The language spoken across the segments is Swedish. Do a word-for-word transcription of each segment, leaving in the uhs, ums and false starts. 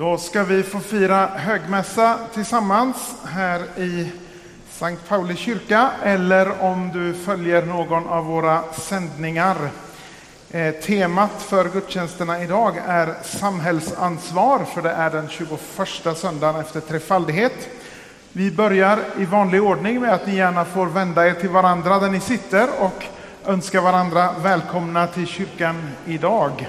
Då ska vi få fira högmässa tillsammans här i Sankt Pauli kyrka, eller om du följer någon av våra sändningar. Eh, temat för gudstjänsterna idag är samhällsansvar, för det är den tjugoförsta söndagen efter trefaldighet. Vi börjar i vanlig ordning med att ni gärna får vända er till varandra där ni sitter och önska varandra välkomna till kyrkan idag.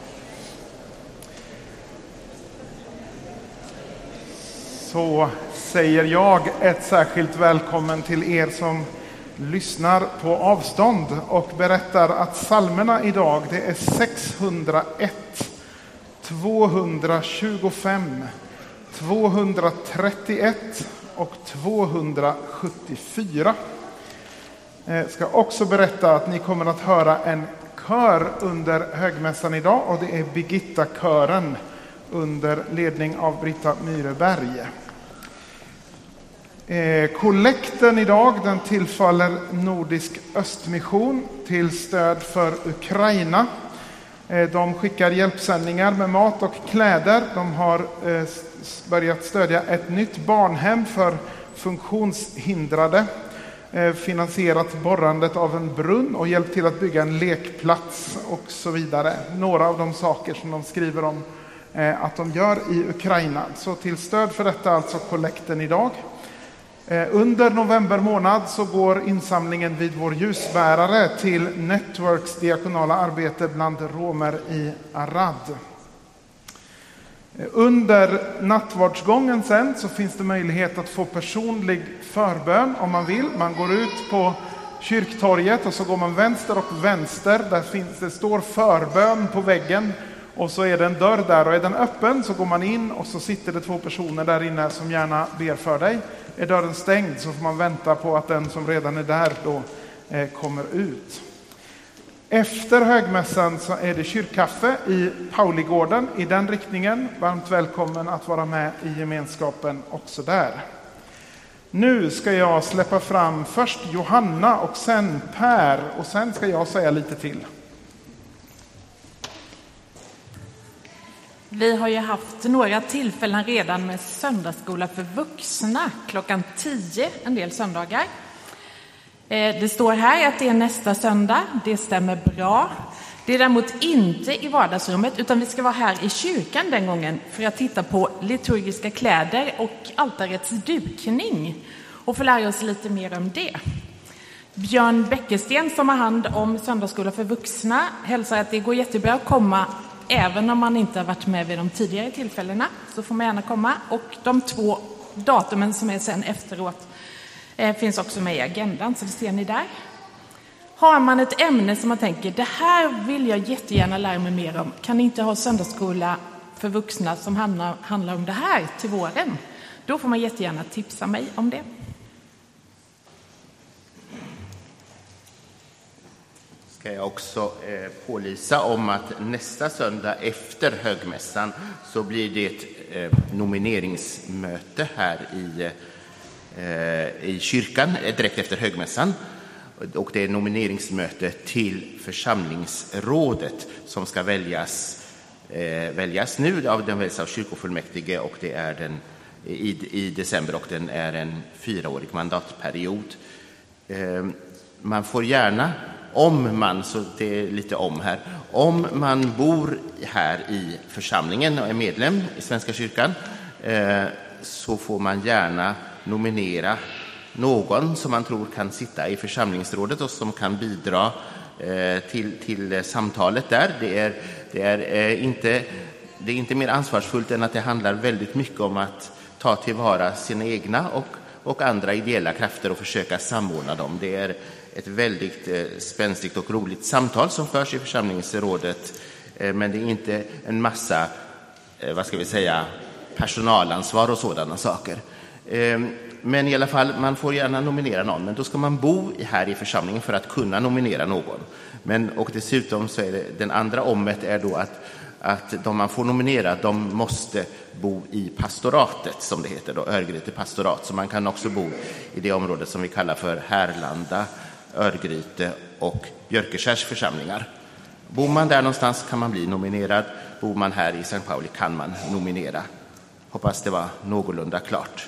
Så säger jag ett särskilt välkommen till er som lyssnar på avstånd och berättar att psalmerna idag, det är sexhundraett, tvåhundratjugofem, tvåhundratrettioett och tvåhundrasjuttiofyra. Jag ska också berätta att ni kommer att höra en kör under högmässan idag, och det är Birgitta-kören under ledning av Britta Myreberg. Eh, kollekten idag, den tillfaller Nordisk Östmission till stöd för Ukraina. Eh, de skickar hjälpsändningar med mat och kläder. De har eh, börjat stödja ett nytt barnhem för funktionshindrade. Eh, finansierat borrandet av en brunn och hjälpt till att bygga en lekplats och så vidare. Några av de saker som de skriver om eh, att de gör i Ukraina. Så till stöd för detta alltså kollekten idag. Under november månad så går insamlingen vid vår ljusbärare till Networks diakonala arbete bland romer i Arad. Under nattvardsgången sen så finns det möjlighet att få personlig förbön om man vill. Man går ut på kyrktorget och så går man vänster och vänster. Där finns det står förbön på väggen. Och så är det en dörr där, och är den öppen så går man in och så sitter det två personer där inne som gärna ber för dig. Är dörren stängd så får man vänta på att den som redan är där då eh, kommer ut. Efter högmässan så är det kyrkkaffe i Pauligården i den riktningen. Varmt välkommen att vara med i gemenskapen också där. Nu ska jag släppa fram först Johanna och sen Per, och sen ska jag säga lite till. Vi har ju haft några tillfällen redan med söndagsskola för vuxna klockan tio en del söndagar. Det står här att det är nästa söndag, det stämmer bra. Det är däremot inte i vardagsrummet, utan vi ska vara här i kyrkan den gången för att titta på liturgiska kläder och altarets dukning och få lära oss lite mer om det. Björn Bäckesten som har hand om söndagsskola för vuxna hälsar att det går jättebra att komma. Även om man inte har varit med vid de tidigare tillfällena så får man gärna komma. Och de två datumen som är sen efteråt eh, finns också med i agendan, så det ser ni där. Har man ett ämne som man tänker, det här vill jag jättegärna lära mig mer om. Kan ni inte ha söndagsskola för vuxna som handlar, handlar om det här till våren? Då får man jättegärna tipsa mig om det. Ska jag också eh, pålysa om att nästa söndag efter högmässan så blir det ett eh, nomineringsmöte här i, eh, i kyrkan eh, direkt efter högmässan. Och det är nomineringsmöte till församlingsrådet som ska väljas, eh, väljas nu. Av den väljs av kyrkofullmäktige, och det är den i, i december, och den är en fyraårig mandatperiod. Eh, man får gärna, om man, så det är lite om här, om man bor här i församlingen och är medlem i Svenska kyrkan eh, så får man gärna nominera någon som man tror kan sitta i församlingsrådet och som kan bidra eh, till, till samtalet där. Det är, det, är, eh, inte, det är inte mer ansvarsfullt än att det handlar väldigt mycket om att ta tillvara sina egna och, och andra ideella krafter och försöka samordna dem. Det är ett väldigt eh, spänstigt och roligt samtal som förs i församlingsrådet, eh, men det är inte en massa, eh, vad ska vi säga, personalansvar och sådana saker. Eh, men i alla fall, man får gärna nominera någon, men då ska man bo här i församlingen för att kunna nominera någon. Men, och dessutom så är det, den andra ommet är då att, att de man får nominera, de måste bo i pastoratet, som det heter då, Örgryte pastorat. Så man kan också bo i det området som vi kallar för Härlanda, Örgryte och Björkeskärs församlingar. Bor man där någonstans kan man bli nominerad. Bor man här i Sankt Pauli kan man nominera Hoppas det var någorlunda klart.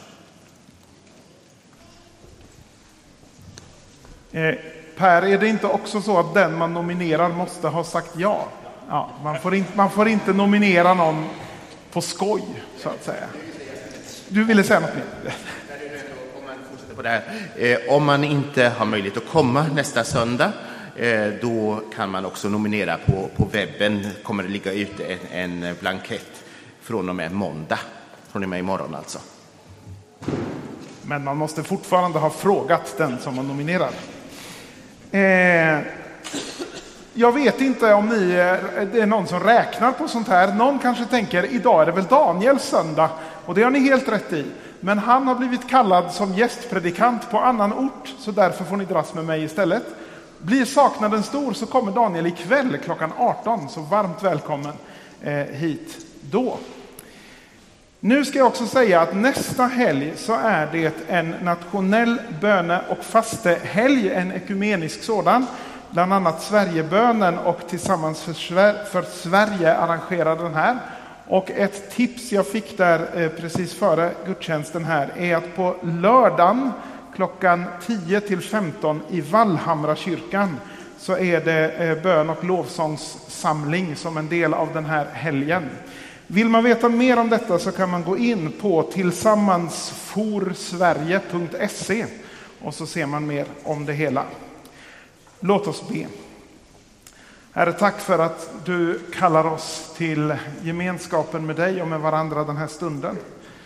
Eh, Per, är det inte också så att den man nominerar måste ha sagt ja? Ja, man får inte, man får inte nominera någon på skoj, så att säga. Du ville säga något mer? Om man fortsätter på det här. Eh, om man inte har möjlighet att komma nästa söndag, eh, då kan man också nominera på, på webben. Kommer det ligga ute en, en blankett från och med måndag. Från och med imorgon alltså. Men man måste fortfarande ha frågat den som man nominerar. Eh, jag vet inte om ni, det är någon som räknar på sånt här. Någon kanske tänker, idag är det väl Daniels söndag. Och det har ni helt rätt i. Men han har blivit kallad som gästpredikant på annan ort. Så därför får ni dras med mig istället. Blir saknaden stor så kommer Daniel ikväll klockan arton. Så varmt välkommen eh, hit då. Nu ska jag också säga att nästa helg så är det en nationell böne- och fastehelg, en ekumenisk sådan. Bland annat Sverigebönen och Tillsammans för, Sver- för Sverige arrangerar den här. Och ett tips jag fick där eh, precis före gudstjänsten här är att på lördagen klockan tio till femton i Vallhamra kyrkan så är det eh, bön- och lovsångssamling som en del av den här helgen. Vill man veta mer om detta så kan man gå in på tillsammansforsverige punkt se och så ser man mer om det hela. Låt oss be. Herre, tack för att du kallar oss till gemenskapen med dig och med varandra den här stunden.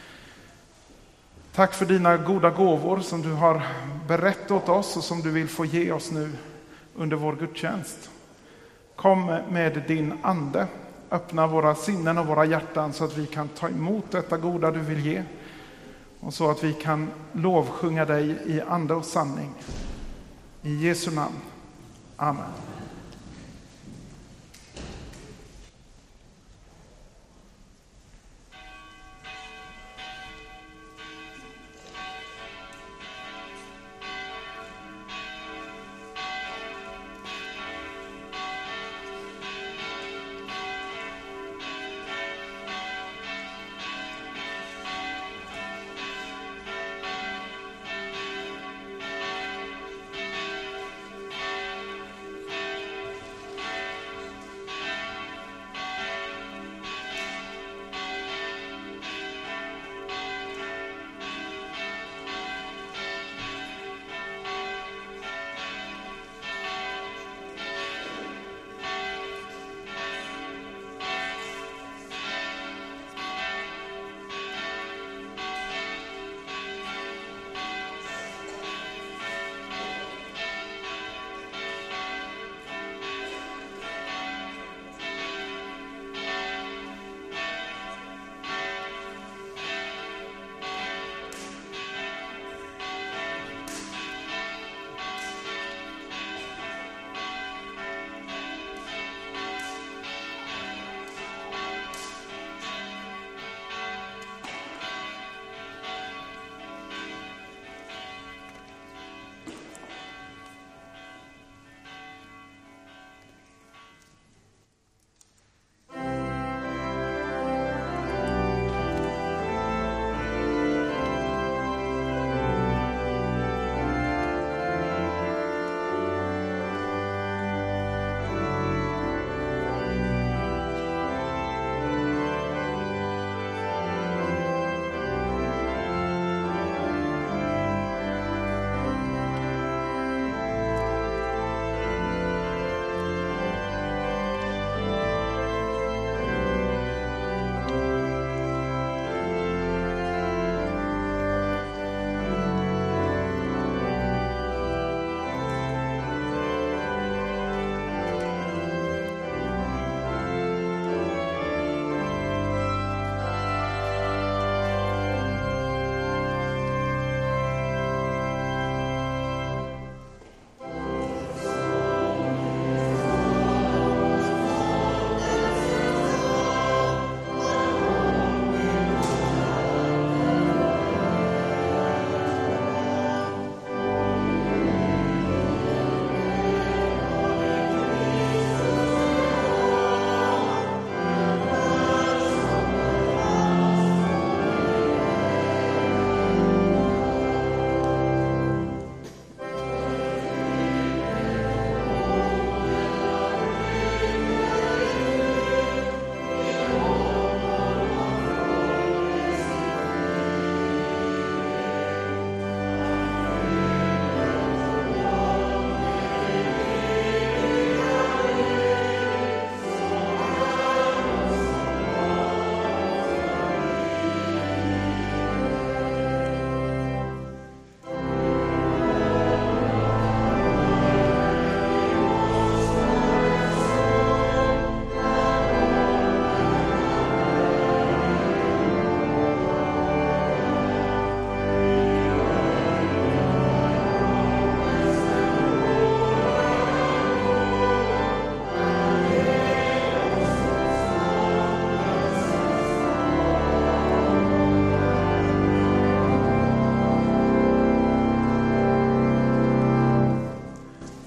Tack för dina goda gåvor som du har berättat åt oss och som du vill få ge oss nu under vår gudstjänst. Kom med din ande. Öppna våra sinnen och våra hjärtan så att vi kan ta emot detta goda du vill ge. Och så att vi kan lovsjunga dig i ande och sanning. I Jesu namn. Amen.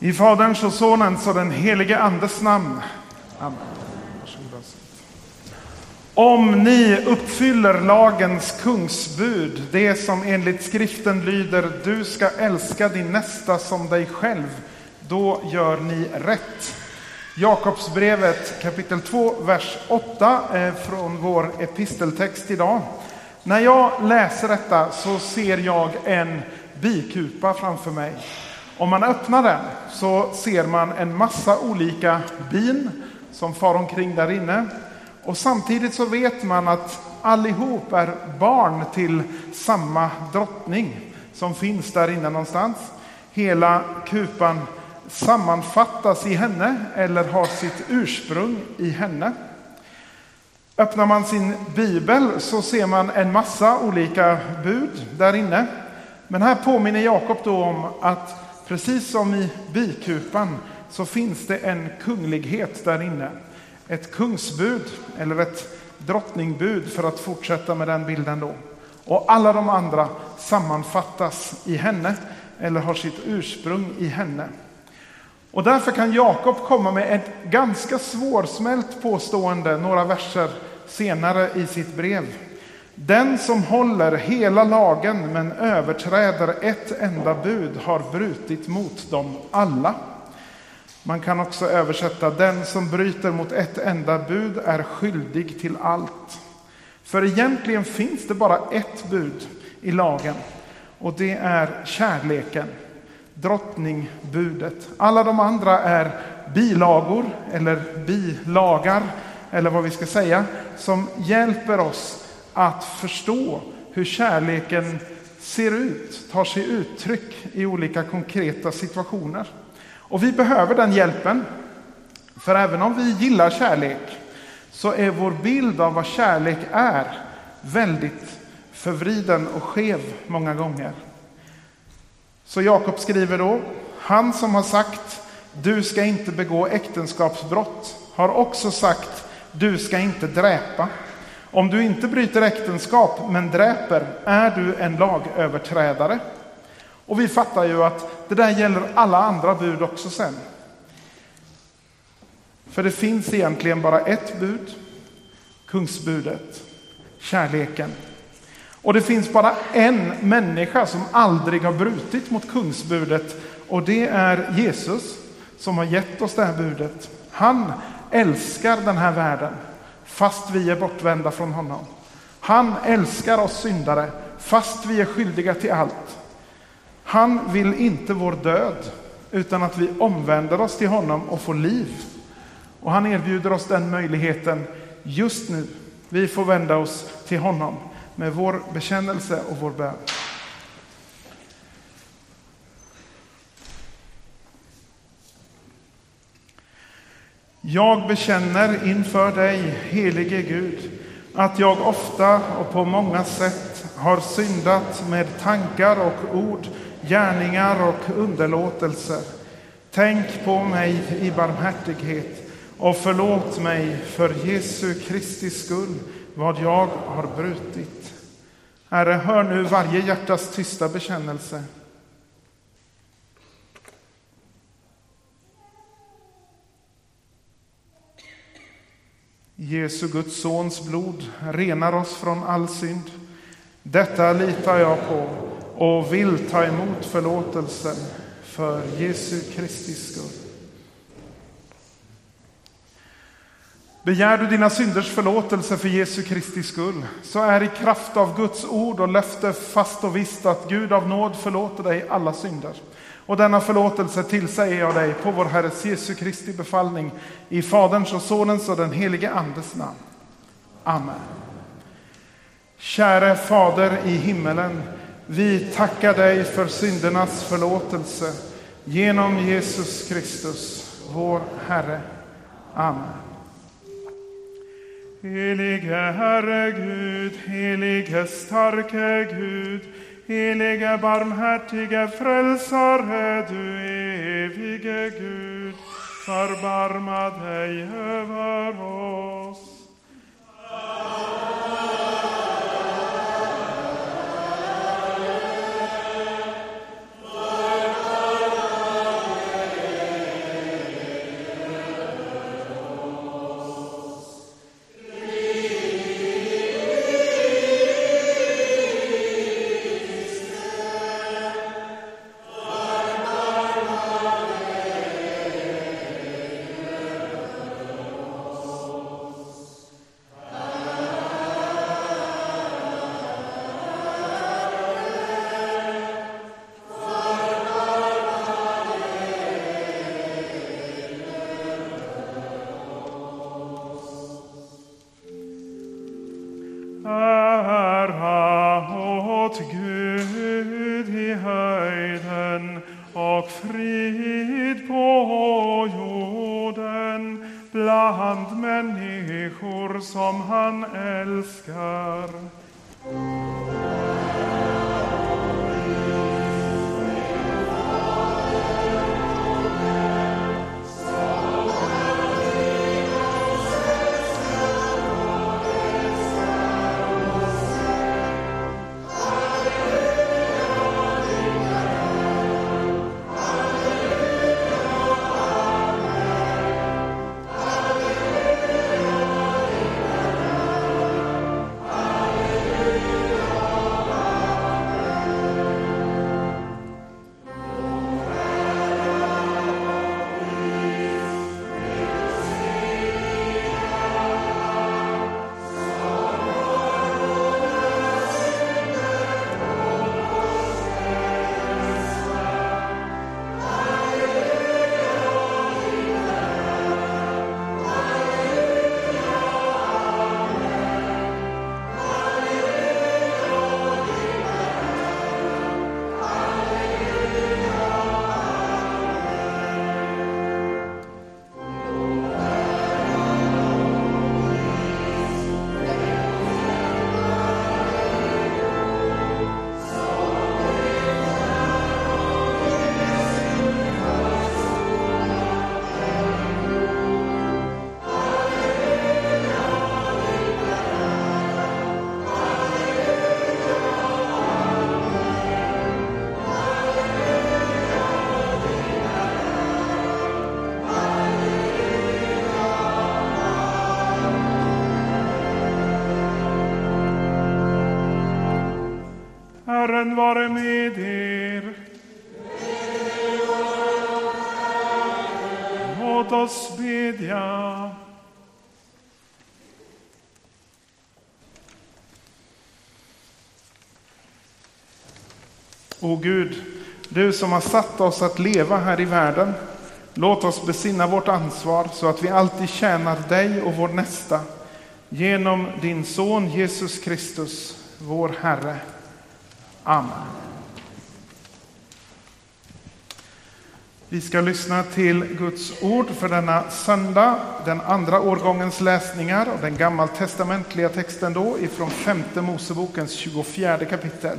I Faderns och Sonens och den helige Andes namn. Amen. Om ni uppfyller lagens kungsbud, det som enligt skriften lyder, du ska älska din nästa som dig själv, då gör ni rätt. Jakobsbrevet kapitel två, vers åtta från vår episteltext idag. När jag läser detta så ser jag en bikupa framför mig. Om man öppnar den så ser man en massa olika bin som far omkring där inne. Och samtidigt så vet man att allihop är barn till samma drottning som finns där inne någonstans. Hela kupan sammanfattas i henne eller har sitt ursprung i henne. Öppnar man sin bibel så ser man en massa olika bud där inne. Men här påminner Jakob då om att precis som i bikupan så finns det en kunglighet där inne. Ett kungsbud eller ett drottningbud, för att fortsätta med den bilden då. Och alla de andra sammanfattas i henne eller har sitt ursprung i henne. Och därför kan Jakob komma med ett ganska svårsmält påstående några verser senare i sitt brev. Den som håller hela lagen men överträder ett enda bud har brutit mot dem alla. Man kan också översätta, den som bryter mot ett enda bud är skyldig till allt. För egentligen finns det bara ett bud i lagen, och det är kärleken, drottningbudet. Alla de andra är bilagor eller bilagar, eller vad vi ska säga, som hjälper oss att förstå hur kärleken ser ut, tar sig uttryck i olika konkreta situationer. Och vi behöver den hjälpen, för även om vi gillar kärlek så är vår bild av vad kärlek är väldigt förvriden och skev många gånger. Så Jakob skriver då, han som har sagt du ska inte begå äktenskapsbrott har också sagt du ska inte dräpa. Om du inte bryter äktenskap men dräper är du en lagöverträdare. Och vi fattar ju att det där gäller alla andra bud också sen. För det finns egentligen bara ett bud, kungsbudet, kärleken. Och det finns bara en människa som aldrig har brutit mot kungsbudet, och det är Jesus som har gett oss det här budet. Han älskar den här världen fast vi är bortvända från honom. Han älskar oss syndare fast vi är skyldiga till allt. Han vill inte vår död utan att vi omvänder oss till honom och får liv. Och han erbjuder oss den möjligheten just nu. Vi får vända oss till honom med vår bekännelse och vår bön. Jag bekänner inför dig, helige Gud, att jag ofta och på många sätt har syndat med tankar och ord, gärningar och underlåtelser. Tänk på mig i barmhärtighet och förlåt mig för Jesu Kristi skull vad jag har brutit. Herre, hör nu varje hjärtas tysta bekännelse. Jesu Guds sons blod renar oss från all synd. Detta litar jag på och vill ta emot förlåtelsen för Jesu Kristi skull. Begär du dina synders förlåtelse för Jesu Kristi skull, så är i kraft av Guds ord och löfte fast och visst att Gud av nåd förlåter dig alla synder. Och denna förlåtelse tillsäger jag dig på vår Herres Jesu Kristi befallning, i Faderns och Sonens och den helige Andes namn. Amen. Käre Fader i himmelen, vi tackar dig för syndernas förlåtelse genom Jesus Kristus, vår Herre. Amen. Helige Herre Gud, helige starke Gud, helige barmhärtige frälsare, du evige Gud, förbarma dig över oss. Amen. Ära åt Gud i höjden och frid på jorden bland människor som han älskar. Herren vare med er. Låt oss bedja. O Gud, du som har satt oss att leva här i världen, låt oss besinna vårt ansvar så att vi alltid tjänar dig och vår nästa. Genom din son Jesus Kristus, vår Herre. Amen. Vi ska lyssna till Guds ord för denna söndag, den andra årgångens läsningar och den gammaltestamentliga texten då ifrån femte Mosebokens tjugofjärde kapitel.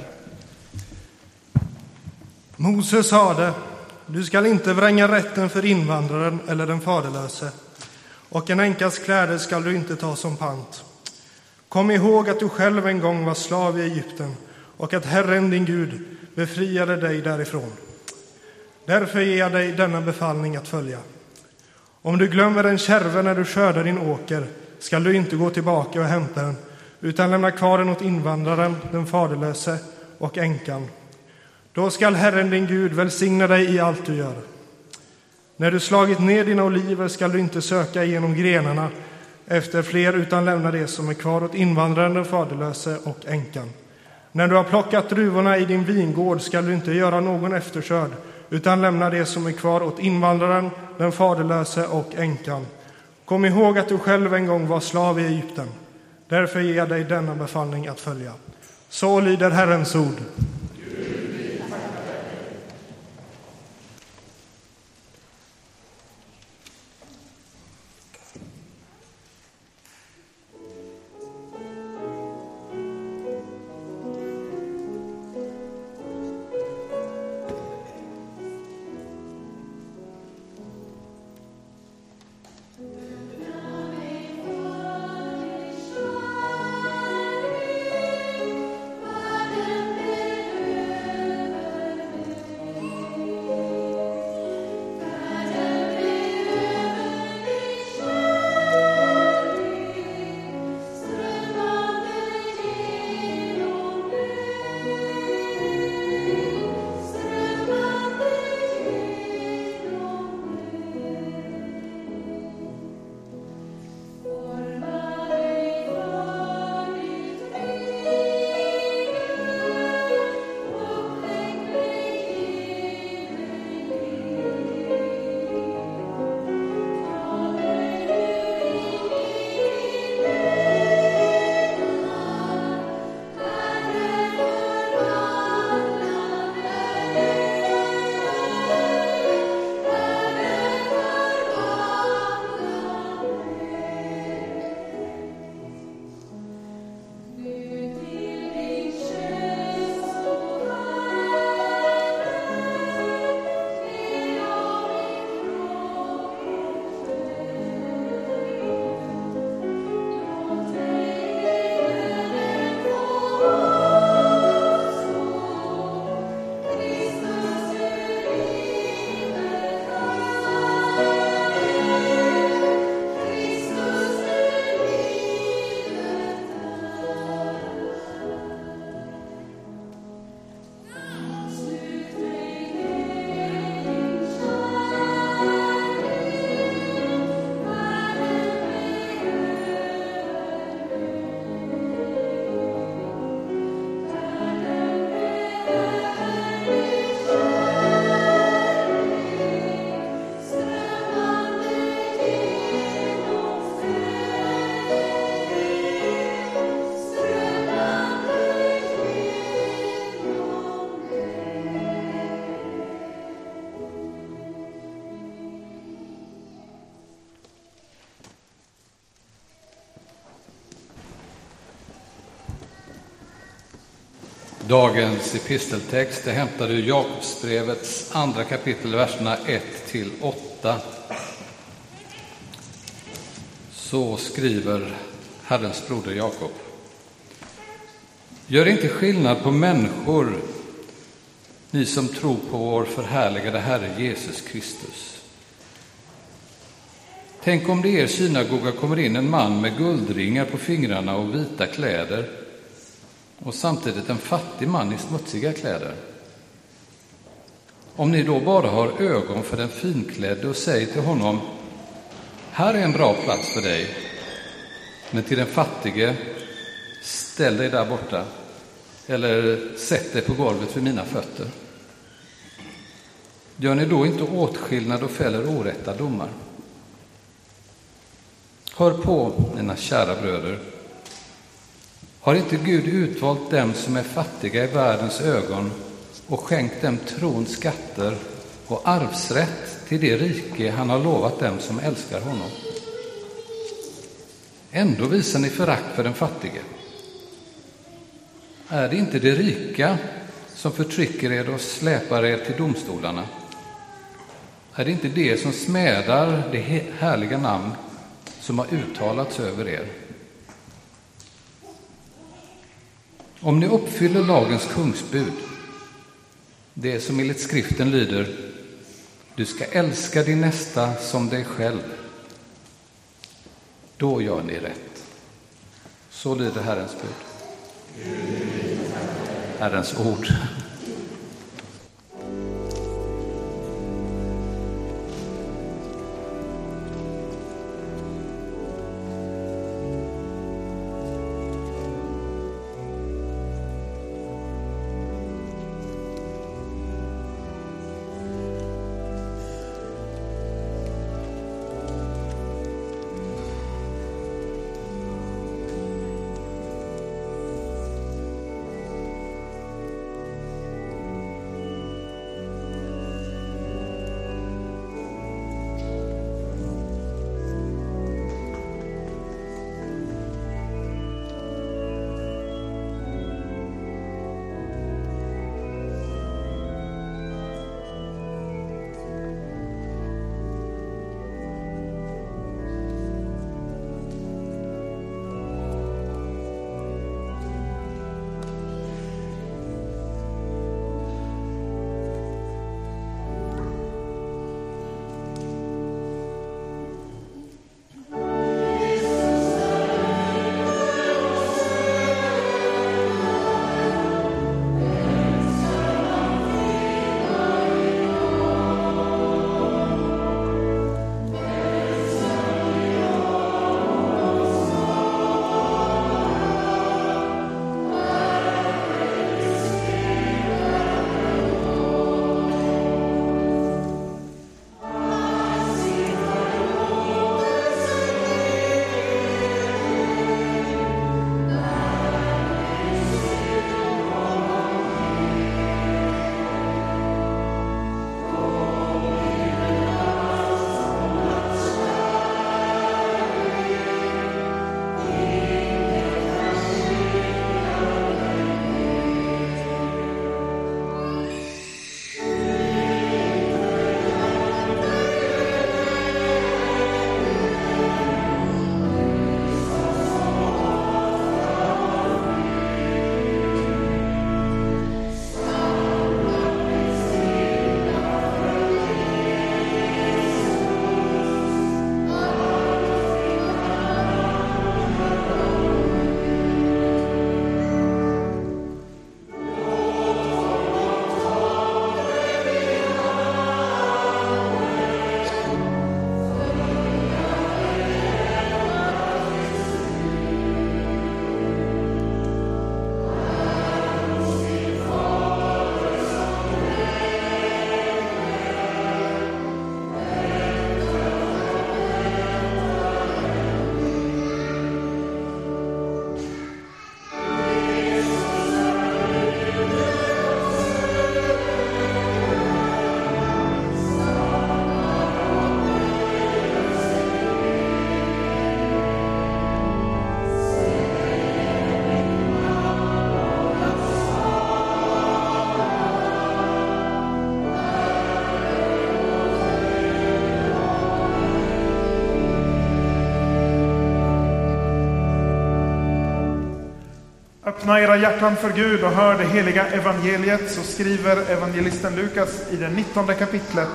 Mose sade: Du skall inte vränga rätten för invandraren eller den faderlöse, och en änkas kläder skall du inte ta som pant. Kom ihåg att du själv en gång var slav i Egypten och att Herren din Gud befriade dig därifrån. Därför ger jag dig denna befallning att följa. Om du glömmer en kärve när du skördar din åker, skall du inte gå tillbaka och hämta den, utan lämna kvar den åt invandraren, den faderlöse och änkan. Då skall Herren din Gud välsigna dig i allt du gör. När du slagit ner dina oliver skall du inte söka igenom grenarna efter fler, utan lämna det som är kvar åt invandraren, den faderlöse och änkan. När du har plockat druvorna i din vingård skall du inte göra någon efterskörd, utan lämna det som är kvar åt invandraren, den faderlöse och änkan. Kom ihåg att du själv en gång var slav i Egypten. Därför ger jag dig denna befallning att följa. Så lyder Herrens ord. Amen. Dagens episteltext är hämtad ur Jakobsbrevets andra kapitel, verserna ett till åtta. Så skriver Herrens broder Jakob. Gör inte skillnad på människor, ni som tror på vår förhärligade Herre Jesus Kristus. Tänk om det i er synagoga kommer in en man med guldringar på fingrarna och vita kläder, och samtidigt en fattig man i smutsiga kläder. Om ni då bara har ögon för den finklädde och säger till honom, här är en bra plats för dig, men till den fattige, ställ dig där borta, eller sätt dig på golvet vid mina fötter. Gör ni då inte åtskillnad och fäller orätta domar? Hör på, mina kära bröder. Har inte Gud utvalt dem som är fattiga i världens ögon och skänkt dem trons skatter och arvsrätt till det rike han har lovat dem som älskar honom? Ändå visar ni förakt för den fattige. Är det inte det rika som förtrycker er och släpar er till domstolarna? Är det inte det som smädar det härliga namn som har uttalats över er? Om ni uppfyller lagens kungsbud, det som enligt skriften lyder, du ska älska din nästa som dig själv, då gör ni rätt. Så lyder Herrens bud. Herrens ord. Öppna era hjärtan för Gud och hör det heliga evangeliet, så skriver evangelisten Lukas i det nittonde kapitlet.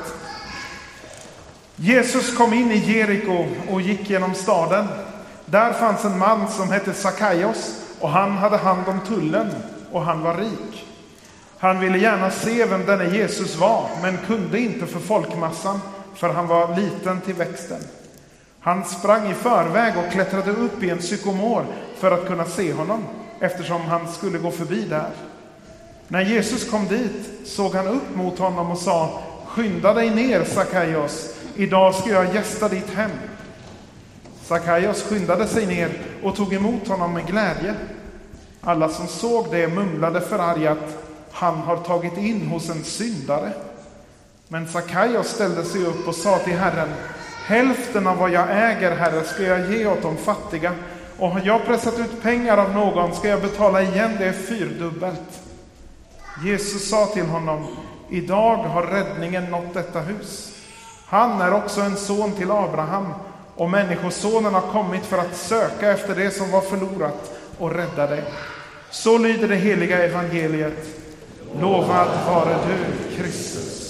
Jesus kom in i Jeriko och gick genom staden. Där fanns en man som hette Sackaios, och han hade hand om tullen, och han var rik. Han ville gärna se vem denne Jesus var, men kunde inte för folkmassan, för han var liten till växten. Han sprang i förväg och klättrade upp i en sykomor för att kunna se honom, eftersom han skulle gå förbi där. När Jesus kom dit såg han upp mot honom och sa: skynda dig ner, Sackaios, idag ska jag gästa ditt hem. Sackaios skyndade sig ner och tog emot honom med glädje. Alla som såg det mumlade förargat: han har tagit in hos en syndare. Men Sackaios ställde sig upp och sa till Herren: hälften av vad jag äger, Herre, ska jag ge åt de fattiga, och har jag pressat ut pengar av någon ska jag betala igen det fyrdubbelt. Jesus sa till honom: idag har räddningen nått detta hus. Han är också en son till Abraham, och människosonen har kommit för att söka efter det som var förlorat och rädda det. Så lyder det heliga evangeliet. Lovad vare du, Kristus.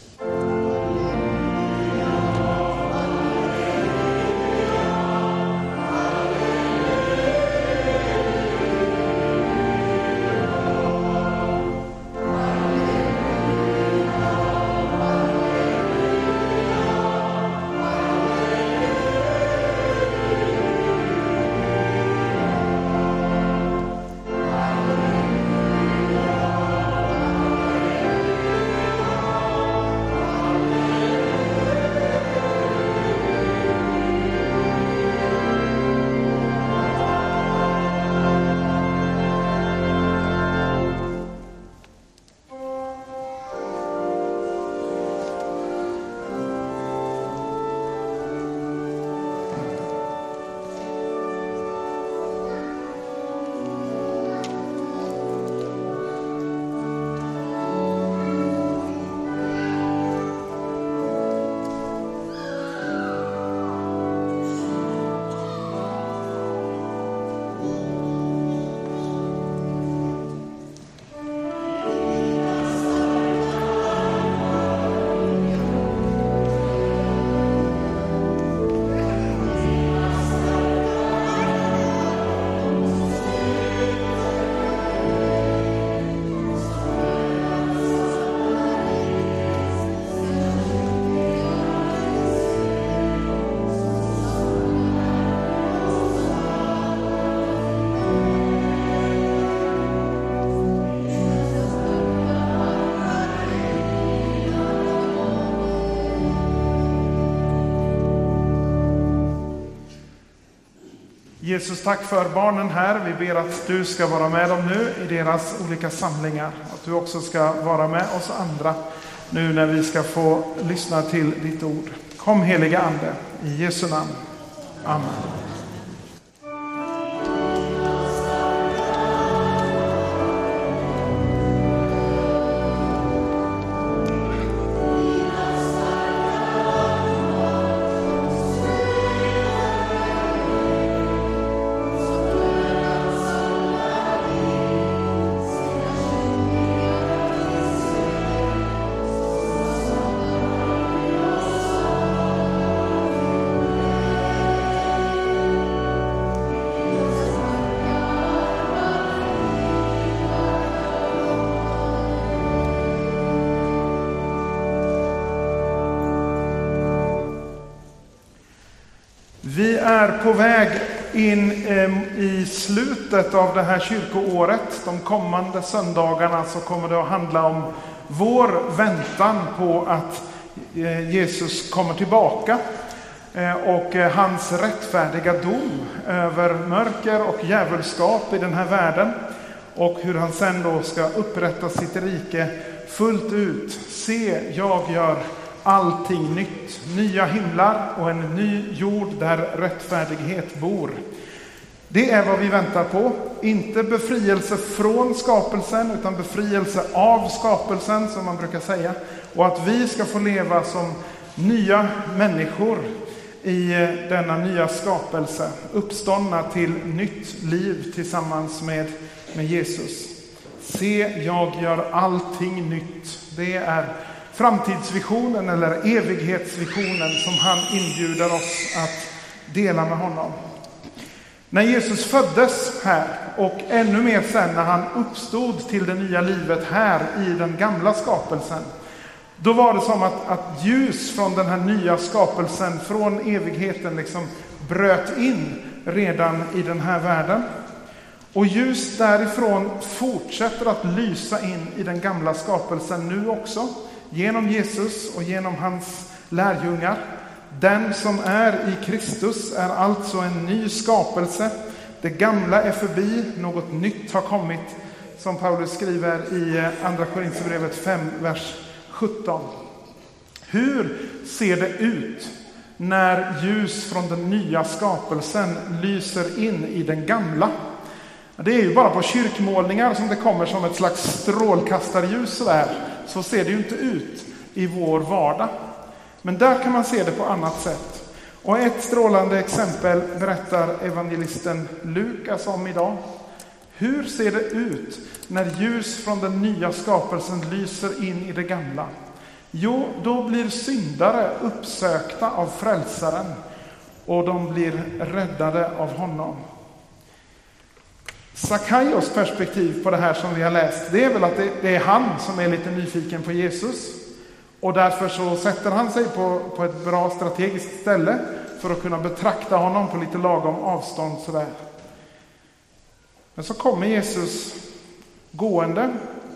Jesus, tack för barnen här. Vi ber att du ska vara med dem nu i deras olika samlingar. Att du också ska vara med oss andra nu när vi ska få lyssna till ditt ord. Kom, heliga Ande, i Jesu namn. Amen. Vi är på väg in i slutet av det här kyrkoåret. De kommande söndagarna så kommer det att handla om vår väntan på att Jesus kommer tillbaka och hans rättfärdiga dom över mörker och djävulskap i den här världen, och hur han sen då ska upprätta sitt rike fullt ut. Se, jag gör allting nytt, nya himlar och en ny jord där rättfärdighet bor. Det är vad vi väntar på. Inte befrielse från skapelsen, utan befrielse av skapelsen, som man brukar säga. Och att vi ska få leva som nya människor i denna nya skapelse, uppståndna till nytt liv tillsammans med, med Jesus. Se, jag gör allting nytt. Det är framtidsvisionen eller evighetsvisionen som han inbjuder oss att dela med honom. När Jesus föddes här och ännu mer sen när han uppstod till det nya livet här i den gamla skapelsen, då var det som att, att ljus från den här nya skapelsen, från evigheten liksom bröt in redan i den här världen. Och ljus därifrån fortsätter att lysa in i den gamla skapelsen nu också, genom Jesus och genom hans lärjungar. Den som är i Kristus är alltså en ny skapelse. Det gamla är förbi, något nytt har kommit, som Paulus skriver i andra Korinthierbrevet fem, vers sjutton. Hur ser det ut när ljus från den nya skapelsen lyser in i den gamla? Det är ju bara på kyrkmålningar som det kommer som ett slags strålkastarljus så där. Så ser det ju inte ut i vår vardag. Men där kan man se det på annat sätt. Och ett strålande exempel berättar evangelisten Lukas om idag. Hur ser det ut när ljus från den nya skapelsen lyser in i det gamla? Jo, då blir syndare uppsökta av frälsaren och de blir räddade av honom. Sackaios perspektiv på det här som vi har läst, det är väl att det, det är han som är lite nyfiken på Jesus. Och därför så sätter han sig på, på ett bra strategiskt ställe för att kunna betrakta honom på lite lagom avstånd sådär. Men så kommer Jesus gående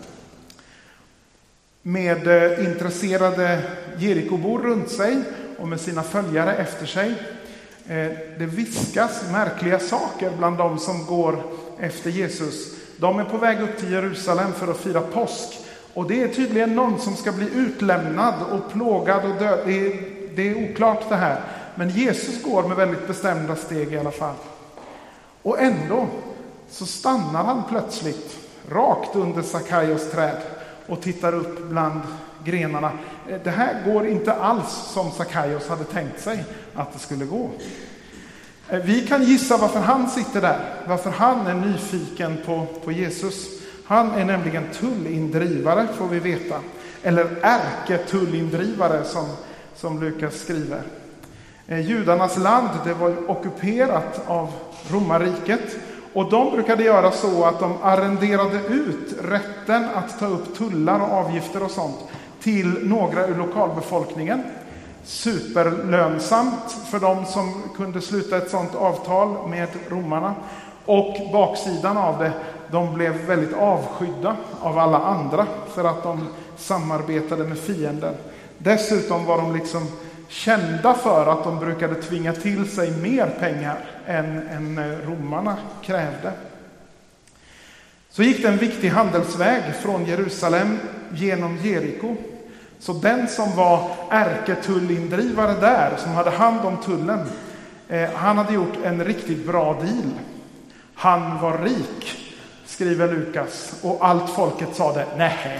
med intresserade Jerikobor runt sig och med sina följare efter sig. Det viskas märkliga saker bland de som går efter Jesus. De är på väg upp till Jerusalem för att fira påsk. Och det är tydligen någon som ska bli utlämnad och plågad och död. Det är, det är oklart det här. Men Jesus går med väldigt bestämda steg i alla fall. Och ändå så stannar han plötsligt rakt under Sackaios träd och tittar upp bland grenarna. Det här går inte alls som Sackaios hade tänkt sig att det skulle gå. Vi kan gissa varför han sitter där. Varför han är nyfiken på, på Jesus. Han är nämligen tullindrivare, får vi veta. Eller ärketullindrivare som, som Lukas skriver. Judarnas land, det var ockuperat av romarriket. Och de brukade göra så att de arrenderade ut rätten att ta upp tullar och avgifter och sånt till några ur lokalbefolkningen. Superlönsamt för de som kunde sluta ett sånt avtal med romarna. Och baksidan av det, de blev väldigt avskydda av alla andra för att de samarbetade med fienden. Dessutom var de liksom kända för att de brukade tvinga till sig mer pengar än, än romarna krävde. Så gick det en viktig handelsväg från Jerusalem genom Jeriko. Så den som var ärketullindrivare där, som hade hand om tullen, eh, han hade gjort en riktigt bra deal. Han var rik, skriver Lukas, och allt folket sa det, nej.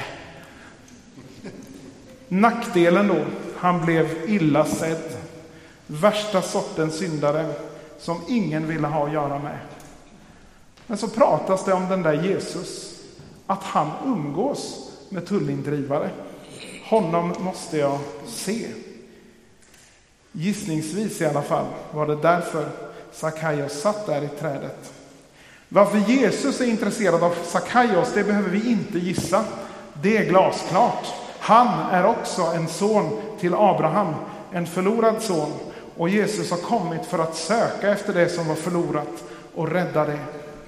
Nackdelen då, han blev illa sedd. Värsta sortens syndare som ingen ville ha att göra med. Men så pratas det om den där Jesus, att han umgås med tullindrivare. Honom måste jag se. Gissningsvis i alla fall var det därför Sackaios satt där i trädet. Varför Jesus är intresserad av Sackaios, det behöver vi inte gissa. Det är glasklart. Han är också en son till Abraham, en förlorad son. Och Jesus har kommit för att söka efter det som var förlorat och rädda det.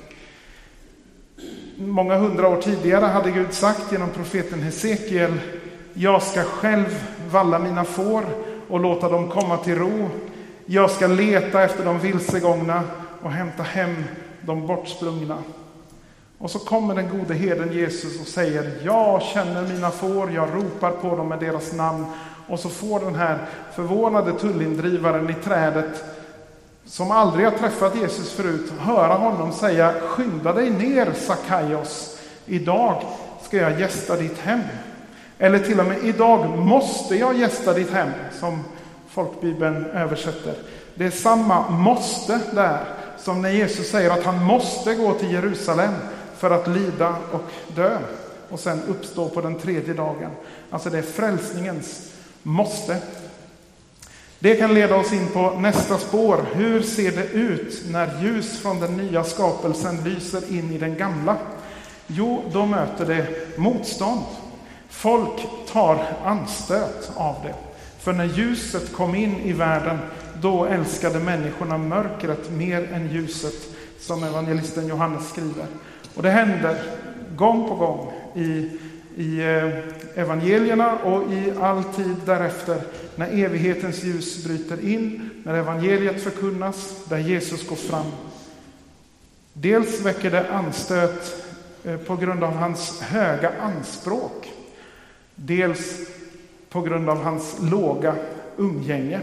Många hundra år tidigare hade Gud sagt genom profeten Hesekiel: jag ska själv valla mina får och låta dem komma till ro. Jag ska leta efter de vilsegångna och hämta hem de bortsprungna. Och så kommer den gode herden Jesus och säger: jag känner mina får, jag ropar på dem med deras namn. Och så får den här förvånade tullindrivaren i trädet, som aldrig har träffat Jesus förut, höra honom säga: skynda dig ner, Sackaios, idag ska jag gästa ditt hem. Eller till och med: idag måste jag gästa ditt hem, som folkbibeln översätter. Det är samma måste där som när Jesus säger att han måste gå till Jerusalem för att lida och dö och sen uppstå på den tredje dagen. Alltså det är frälsningens måste. Det kan leda oss in på nästa spår. Hur ser det ut när ljus från den nya skapelsen lyser in i den gamla? Jo, då möter det motstånd. Folk tar anstöt av det. För när ljuset kom in i världen, då älskade människorna mörkret mer än ljuset, som evangelisten Johannes skriver. Och det händer gång på gång i, i evangelierna och i all tid därefter, när evighetens ljus bryter in, när evangeliet förkunnas, där Jesus går fram. Dels väcker det anstöt på grund av hans höga anspråk, dels på grund av hans låga umgänge.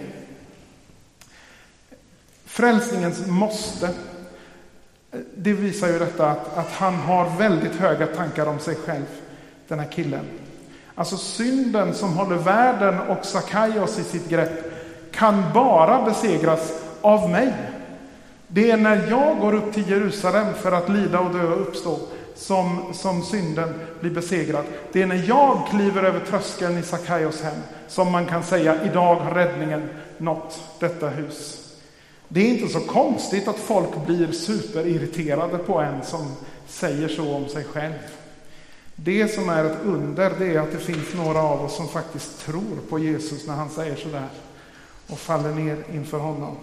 Frälsningens måste, det visar ju detta att, att han har väldigt höga tankar om sig själv, den här killen. Alltså synden som håller världen och Sackaios i sitt grepp kan bara besegras av mig. Det är när jag går upp till Jerusalem för att lida och dö och uppstå som, som synden blir besegrad. Det är när jag kliver över tröskeln i Sackaios hem som man kan säga: idag har räddningen nått detta hus. Det är inte så konstigt att folk blir superirriterade på en som säger så om sig själv. Det som är ett under, det är att det finns några av oss som faktiskt tror på Jesus när han säger så där och faller ner inför honom.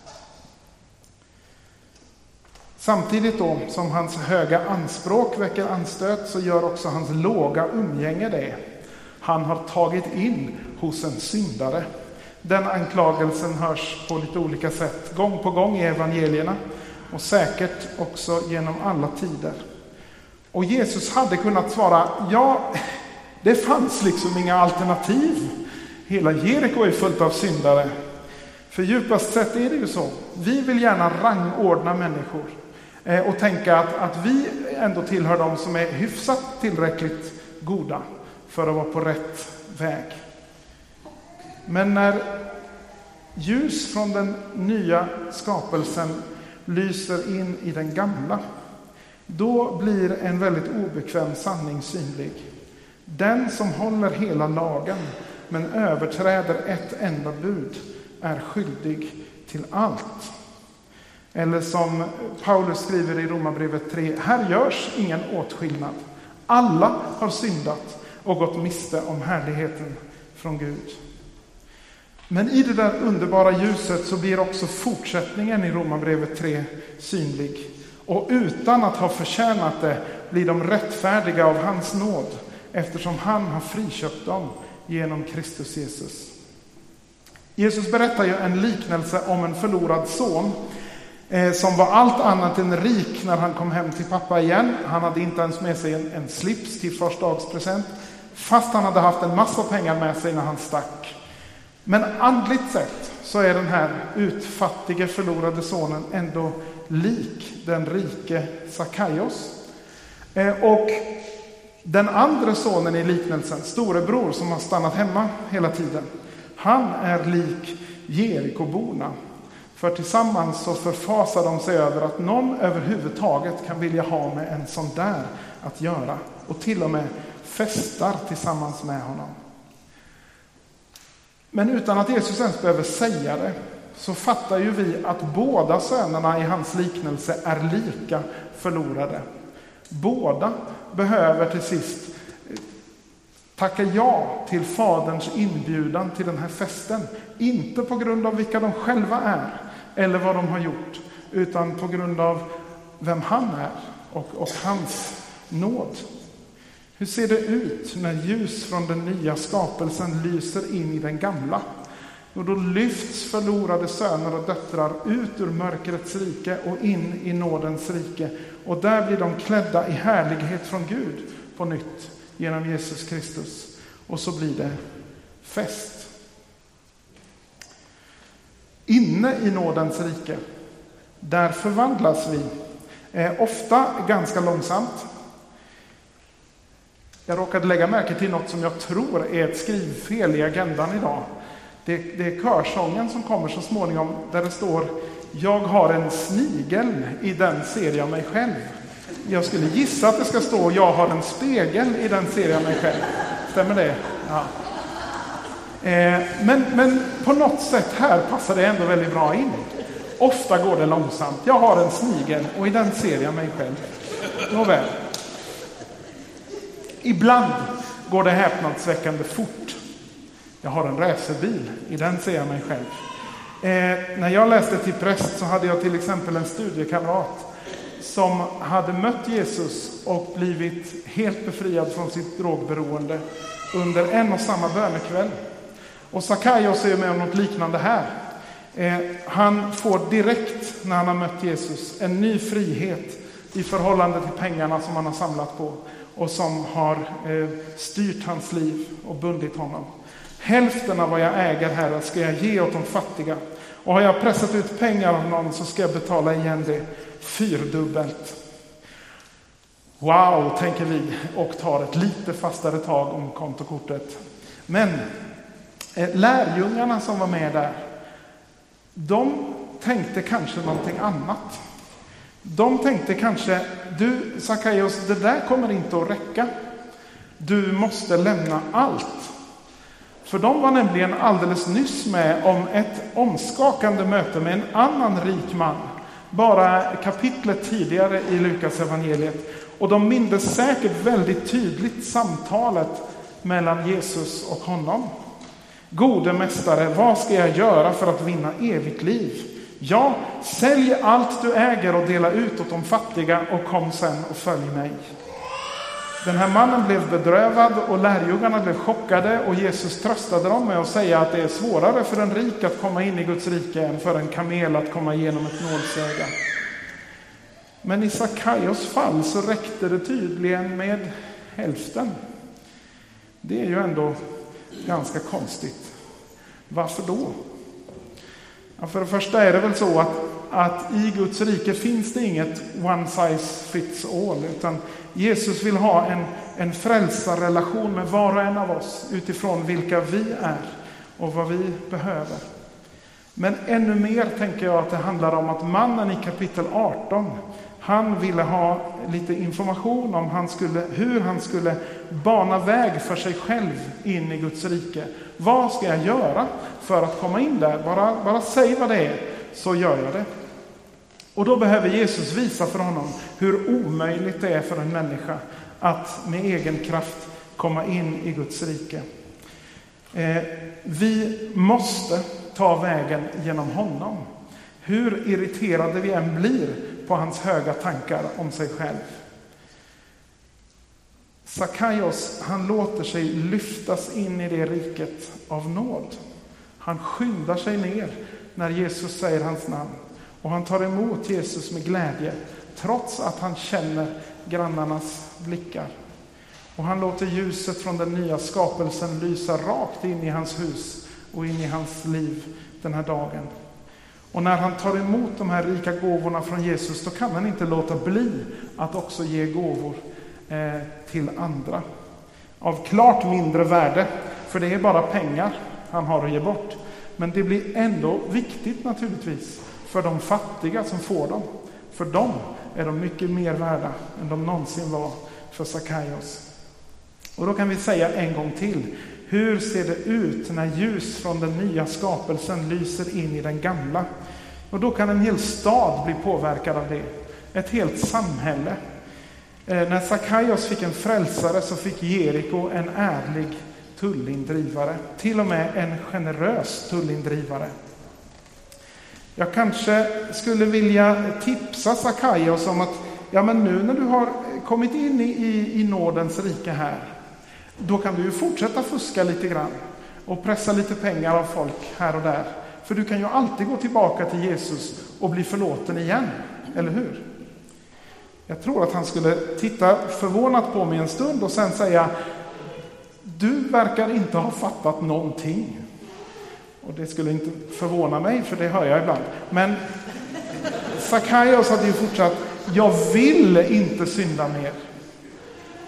Samtidigt då som hans höga anspråk väcker anstöt, så gör också hans låga umgänge det. Han har tagit in hos en syndare. Den anklagelsen hörs på lite olika sätt, gång på gång i evangelierna och säkert också genom alla tider. Och Jesus hade kunnat svara: ja, det fanns liksom inga alternativ. Hela Jeriko är fullt av syndare. För djupast sett är det ju så. Vi vill gärna rangordna människor och tänka att, att vi ändå tillhör dem som är hyfsat tillräckligt goda för att vara på rätt väg. Men när ljus från den nya skapelsen lyser in i den gamla, då blir en väldigt obekväm sanning synlig. Den som håller hela lagen men överträder ett enda bud är skyldig till allt. Eller som Paulus skriver i Romarbrevet tre: här görs ingen åtskillnad. Alla har syndat och gått miste om härligheten från Gud. Men i det där underbara ljuset så blir också fortsättningen i Romarbrevet tre synlig. Och utan att ha förtjänat det blir de rättfärdiga av hans nåd, eftersom han har friköpt dem genom Kristus Jesus. Jesus berättar ju en liknelse om en förlorad son eh, som var allt annat än rik när han kom hem till pappa igen. Han hade inte ens med sig en, en slips till förstagspresent, fast han hade haft en massa pengar med sig när han stack. Men andligt sett så är den här utfattige förlorade sonen ändå lik den rike Sackaios. Eh, och den andra sonen i liknelsen, storebror som har stannat hemma hela tiden, han är lik Jerikoborna. För tillsammans så förfasar de sig över att någon överhuvudtaget kan vilja ha med en sån där att göra. Och till och med festar tillsammans med honom. Men utan att Jesus ens behöver säga det, så fattar ju vi att båda sönerna i hans liknelse är lika förlorade. Båda behöver till sist tacka ja till faderns inbjudan till den här festen. Inte på grund av vilka de själva är eller vad de har gjort, utan på grund av vem han är och, och hans nåd. Hur ser det ut när ljus från den nya skapelsen lyser in i den gamla? Och då lyfts förlorade söner och döttrar ut ur mörkrets rike och in i nådens rike. Och där blir de klädda i härlighet från Gud på nytt genom Jesus Kristus. Och så blir det fest. Inne i nådens rike, där förvandlas vi. Eh, ofta ganska långsamt. Jag råkade lägga märke till något som jag tror är ett skrivfel i agendan idag. Det, det är körsången som kommer så småningom där det står: jag har en snigel, i den ser jag mig själv. Jag skulle gissa att det ska stå: jag har en spegel, i den ser jag mig själv. Stämmer det? Ja. Eh, men, men på något sätt här passar det ändå väldigt bra in. Ofta går det långsamt. Jag har en snigel och i den ser jag mig själv. Nåväl. Ibland går det häpnadsväckande fort. Jag har en racerbil, i den ser jag mig själv. Eh, när jag läste till präst så hade jag till exempel en studiekamrat som hade mött Jesus och blivit helt befriad från sitt drogberoende under en och samma bönekväll. Och Sackaios är med om något liknande här. Eh, han får direkt när han har mött Jesus en ny frihet i förhållande till pengarna som han har samlat på och som har eh, styrt hans liv och bundit honom. Hälften av vad jag äger här ska jag ge åt de fattiga. Och har jag pressat ut pengar av någon så ska jag betala igen det fyrdubbelt. Wow, tänker vi och tar ett lite fastare tag om kontokortet. Men eh, lärjungarna som var med där, de tänkte kanske någonting annat. De tänkte kanske: du Sackaios, det där kommer inte att räcka. Du måste lämna allt. För de var nämligen alldeles nyss med om ett omskakande möte med en annan rik man. Bara kapitlet tidigare i Lukas evangeliet. Och de minns säkert väldigt tydligt samtalet mellan Jesus och honom. Gode mästare, vad ska jag göra för att vinna evigt liv? Ja, sälj allt du äger och dela ut åt de fattiga och kom sen och följ mig. Den här mannen blev bedrövad och lärjungarna blev chockade och Jesus tröstade dem med att säga att det är svårare för en rik att komma in i Guds rike än för en kamel att komma igenom ett nålsöga. Men i Sackaios fall så räckte det tydligen med hälften. Det är ju ändå ganska konstigt. Varför då? Ja, för det första är det väl så att, att i Guds rike finns det inget one size fits all, utan Jesus vill ha en, en frälsarrelation med var och en av oss utifrån vilka vi är och vad vi behöver. Men ännu mer tänker jag att det handlar om att mannen i kapitel arton, han ville ha lite information om han skulle, hur han skulle bana väg för sig själv in i Guds rike. Vad ska jag göra för att komma in där? Bara, bara säg vad det är, så gör jag det. Och då behöver Jesus visa för honom hur omöjligt det är för en människa att med egen kraft komma in i Guds rike. Eh, vi måste ta vägen genom honom. Hur irriterade vi än blir på hans höga tankar om sig själv. Sackaios, han låter sig lyftas in i det riket av nåd. Han skyndar sig ner när Jesus säger hans namn. Och han tar emot Jesus med glädje, trots att han känner grannarnas blickar. Och han låter ljuset från den nya skapelsen lysa rakt in i hans hus och in i hans liv den här dagen. Och när han tar emot de här rika gåvorna från Jesus, då kan han inte låta bli att också ge gåvor eh, till andra. Av klart mindre värde, för det är bara pengar han har att ge bort. Men det blir ändå viktigt naturligtvis för de fattiga som får dem. För dem är de mycket mer värda än de någonsin var för Sackaios. Och då kan vi säga en gång till. Hur ser det ut när ljus från den nya skapelsen lyser in i den gamla? Och då kan en hel stad bli påverkad av det. Ett helt samhälle. Eh, när Sackaios fick en frälsare så fick Jeriko en ärlig tullindrivare. Till och med en generös tullindrivare. Jag kanske skulle vilja tipsa Sackaios om att ja, men nu när du har kommit in i, i, i nådens rike här, då kan du ju fortsätta fuska lite grann och pressa lite pengar av folk här och där. För du kan ju alltid gå tillbaka till Jesus och bli förlåten igen, eller hur? Jag tror att han skulle titta förvånat på mig en stund och sen säga: du verkar inte ha fattat någonting. Och det skulle inte förvåna mig, för det hör jag ibland. Men Sackaios hade ju fortsatt: jag vill inte synda mer.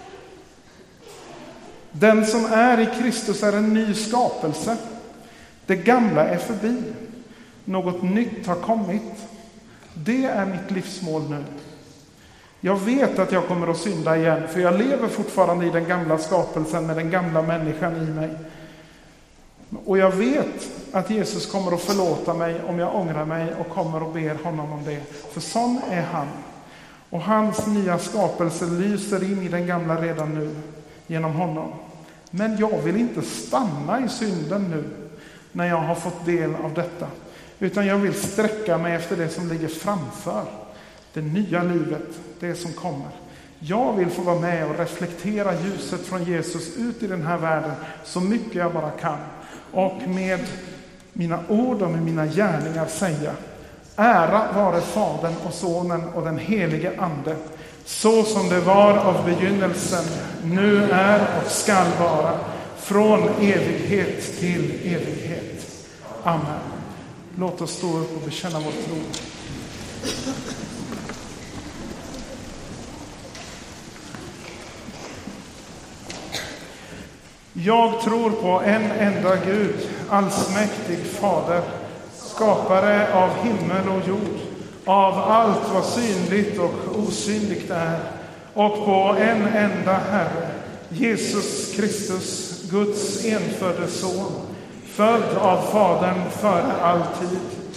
Den som är i Kristus är en ny skapelse. Det gamla är förbi. Något nytt har kommit. Det är mitt livsmål nu. Jag vet att jag kommer att synda igen, för jag lever fortfarande i den gamla skapelsen med den gamla människan i mig. Och jag vet att Jesus kommer att förlåta mig om jag ångrar mig och kommer och ber honom om det. För sån är han. Och hans nya skapelse lyser in i den gamla redan nu genom honom. Men jag vill inte stanna i synden nu när jag har fått del av detta. Utan jag vill sträcka mig efter det som ligger framför. Det nya livet, det som kommer. Jag vill få vara med och reflektera ljuset från Jesus ut i den här världen så mycket jag bara kan. Och med mina ord och med mina gärningar säga: ära vare Fadern och Sonen och den helige Ande, så som det var av begynnelsen, nu är och skall vara, från evighet till evighet. Amen. Låt oss stå upp och bekänna vår tro. Jag tror på en enda Gud, allsmäktig Fader, skapare av himmel och jord, av allt vad synligt och osynligt är, och på en enda Herre, Jesus Kristus, Guds enfödde son, född av Fadern före all tid,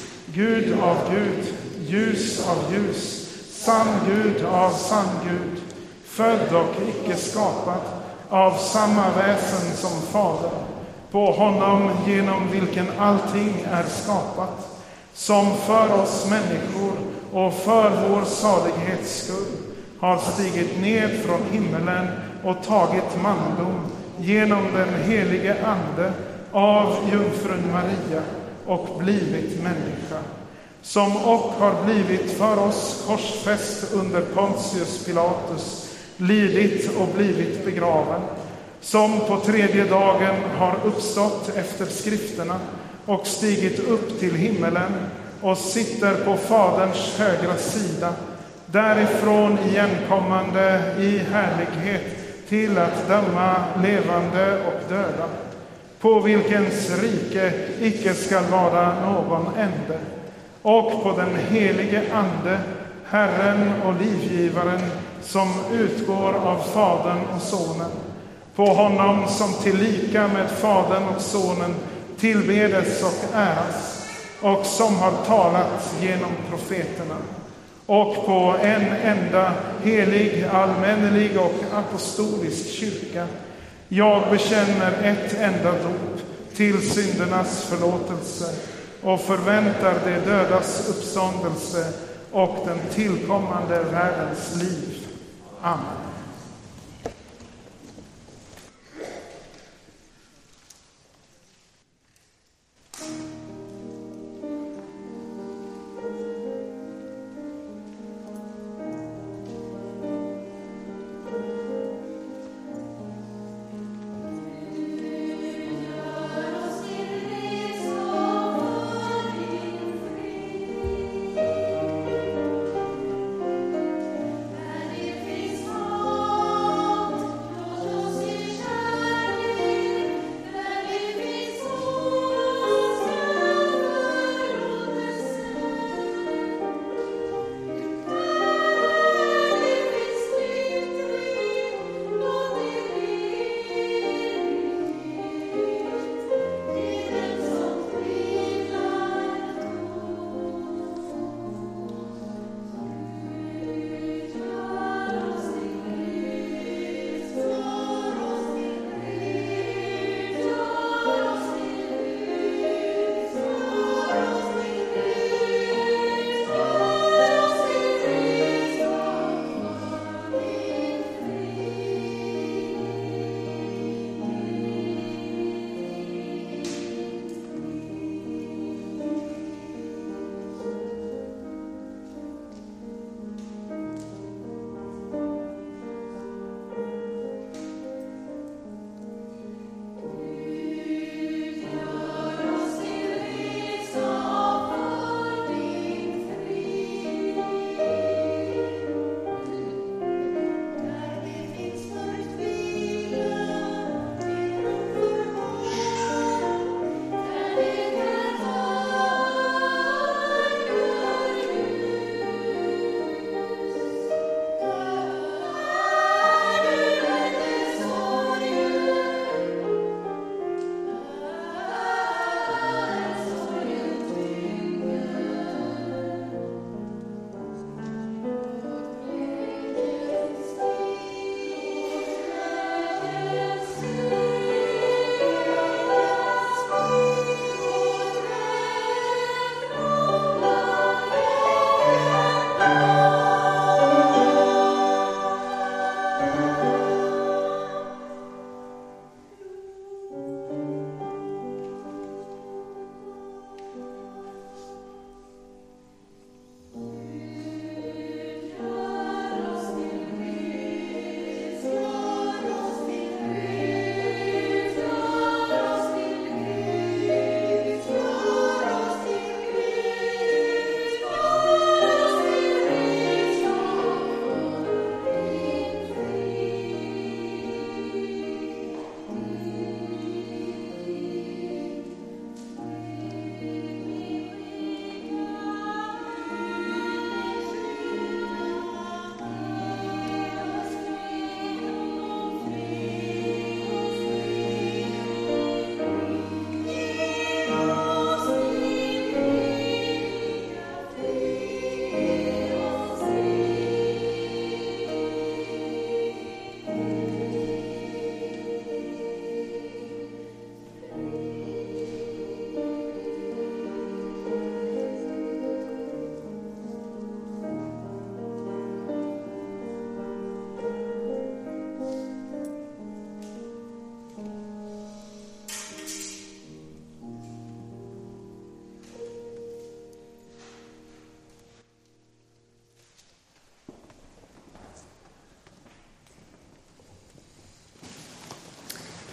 Gud av Gud, ljus av ljus, sann Gud av sann Gud, född och icke skapad, av samma väsen som Fadern, på honom genom vilken allting är skapat, som för oss människor och för vår salighets skull har stigit ned från himmelen och tagit mandom genom den helige Ande av jungfrun Maria och blivit människa, som och har blivit för oss korsfäst under Pontius Pilatus, lidit och blivit begraven, som på tredje dagen har uppstått efter skrifterna och stigit upp till himmelen och sitter på Faderns högra sida, därifrån igenkommande i härlighet till att döma levande och döda, på vilkens rike icke skall vara någon ände, och på den helige Ande, Herren och livgivaren, som utgår av Fadern och Sonen, på honom som tillika med Fadern och Sonen tillbedes och äras, och som har talat genom profeterna, och på en enda helig, allmännelig och apostolisk kyrka. Jag bekänner ett enda dop till syndernas förlåtelse och förväntar de dödas uppståndelse och den tillkommande världens liv. Amen. Oh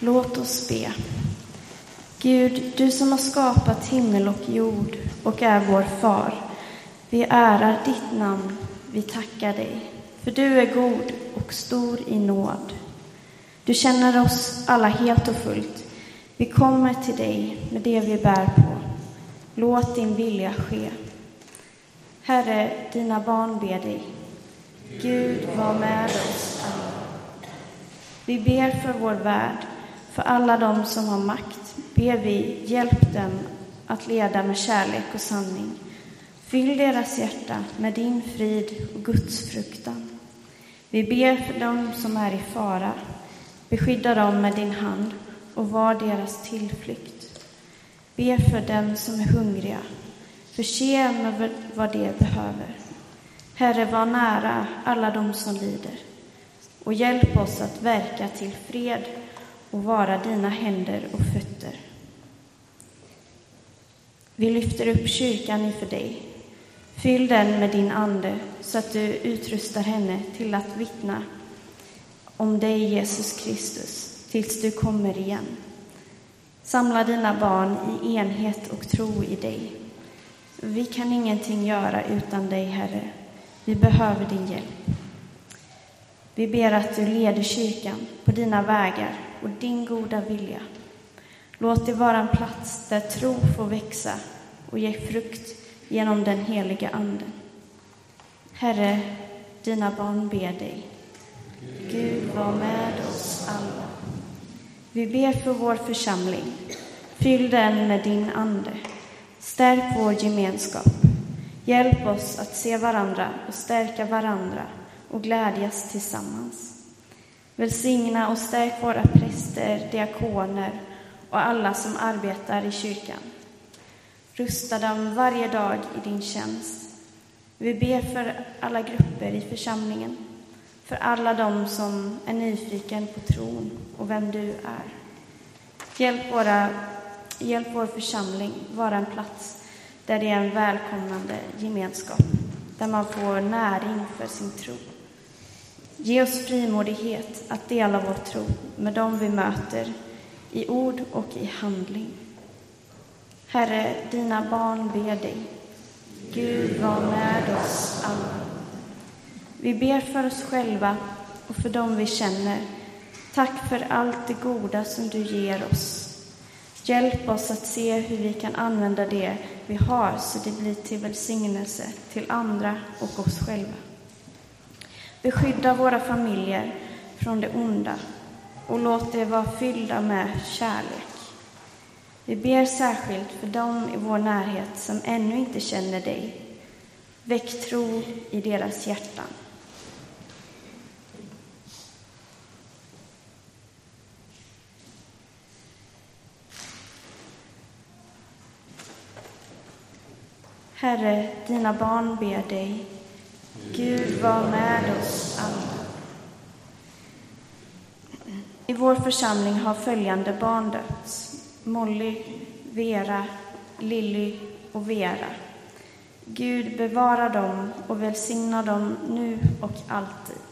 Låt oss be. Gud, du som har skapat himmel och jord och är vår far, vi ärar ditt namn, vi tackar dig, för du är god och stor i nåd. Du känner oss alla helt och fullt. Vi kommer till dig med det vi bär på. Låt din vilja ske. Herre, dina barn ber dig. Gud, var med oss alla. Vi ber för vår värld, för alla dem som har makt. Ber vi, hjälp dem att leda med kärlek och sanning. Fyll deras hjärta med din frid och Guds fruktan. Vi ber för dem som är i fara. Beskydda dem med din hand och var deras tillflykt. Be för dem som är hungriga. Förse med vad de behöver. Herre, var nära alla dem som lider. Och hjälp oss att verka till fred och vara dina händer och fötter. Vi lyfter upp kyrkan inför dig. Fyll den med din ande så att du utrustar henne till att vittna om dig, Jesus Kristus, tills du kommer igen. Samla dina barn i enhet och tro i dig. Vi kan ingenting göra utan dig, Herre. Vi behöver din hjälp. Vi ber att du leder kyrkan på dina vägar och din goda vilja. Låt det vara en plats där tro får växa och ge frukt genom den heliga anden. Herre, dina barn ber dig. Gud, var med oss alla. Vi ber för vår församling. Fyll den med din ande. Stärk vår gemenskap. Hjälp oss att se varandra och stärka varandra och glädjas tillsammans. Välsigna och stärk våra präster, diakoner och alla som arbetar i kyrkan. Rusta dem varje dag i din tjänst. Vi ber för alla grupper i församlingen, för alla de som är nyfiken på tron och vem du är. Hjälp, våra, hjälp vår församling vara en plats där det är en välkomnande gemenskap, där man får näring för sin tro. Ge oss frimodighet att dela vår tro med dem vi möter i ord och i handling. Herre, dina barn ber dig. Gud, var med oss alla. Vi ber för oss själva och för dem vi känner. Tack för allt det goda som du ger oss. Hjälp oss att se hur vi kan använda det vi har så det blir till välsignelse till andra och oss själva. Beskydda våra familjer från det onda och låt det vara fyllda med kärlek. Vi ber särskilt för dem i vår närhet som ännu inte känner dig. Väck tro i deras hjärtan. Herre, dina barn ber dig. Gud, var med oss alla. I vår församling har följande barn döpts: Molly, Vera, Lilly och Vera. Gud, bevara dem och välsigna dem nu och alltid.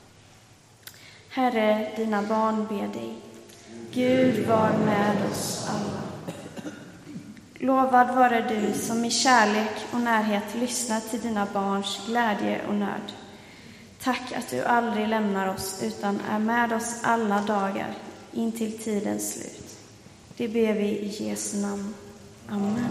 Herre, dina barn ber dig. Gud, var med oss alla. Lovad vare du som i kärlek och närhet lyssnar till dina barns glädje och nöd. Tack att du aldrig lämnar oss utan är med oss alla dagar in till tidens slut. Det ber vi i Jesu namn. Amen.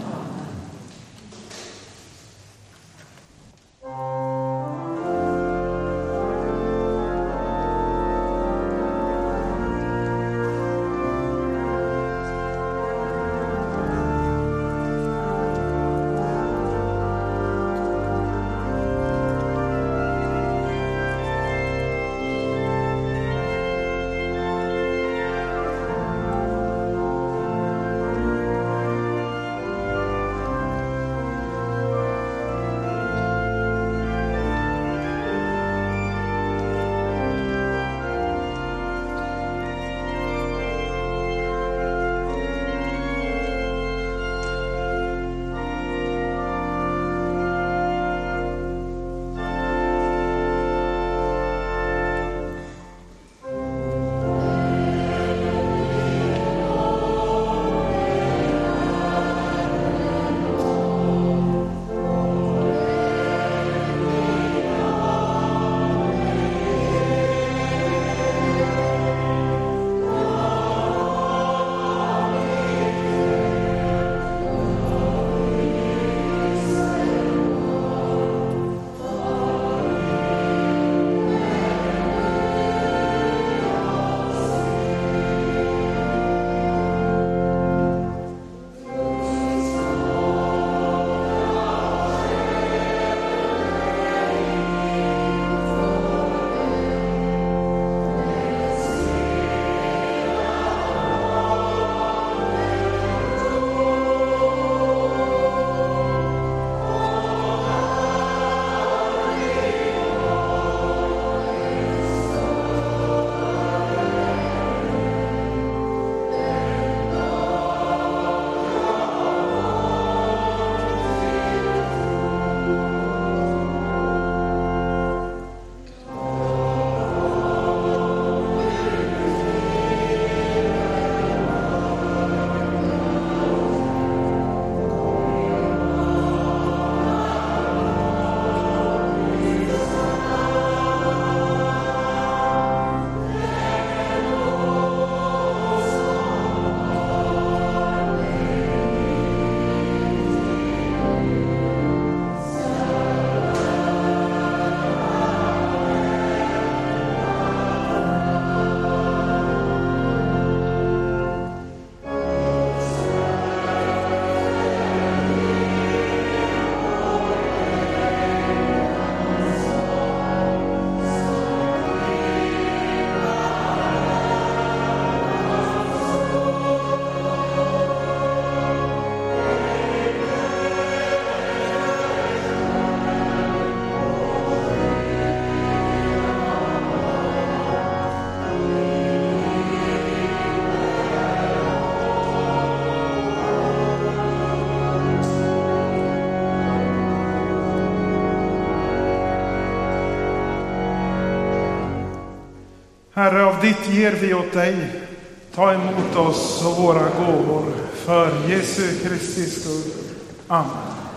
ditt ger vi åt dig. Ta emot oss och våra gåvor för Jesu Kristi skull. Amen.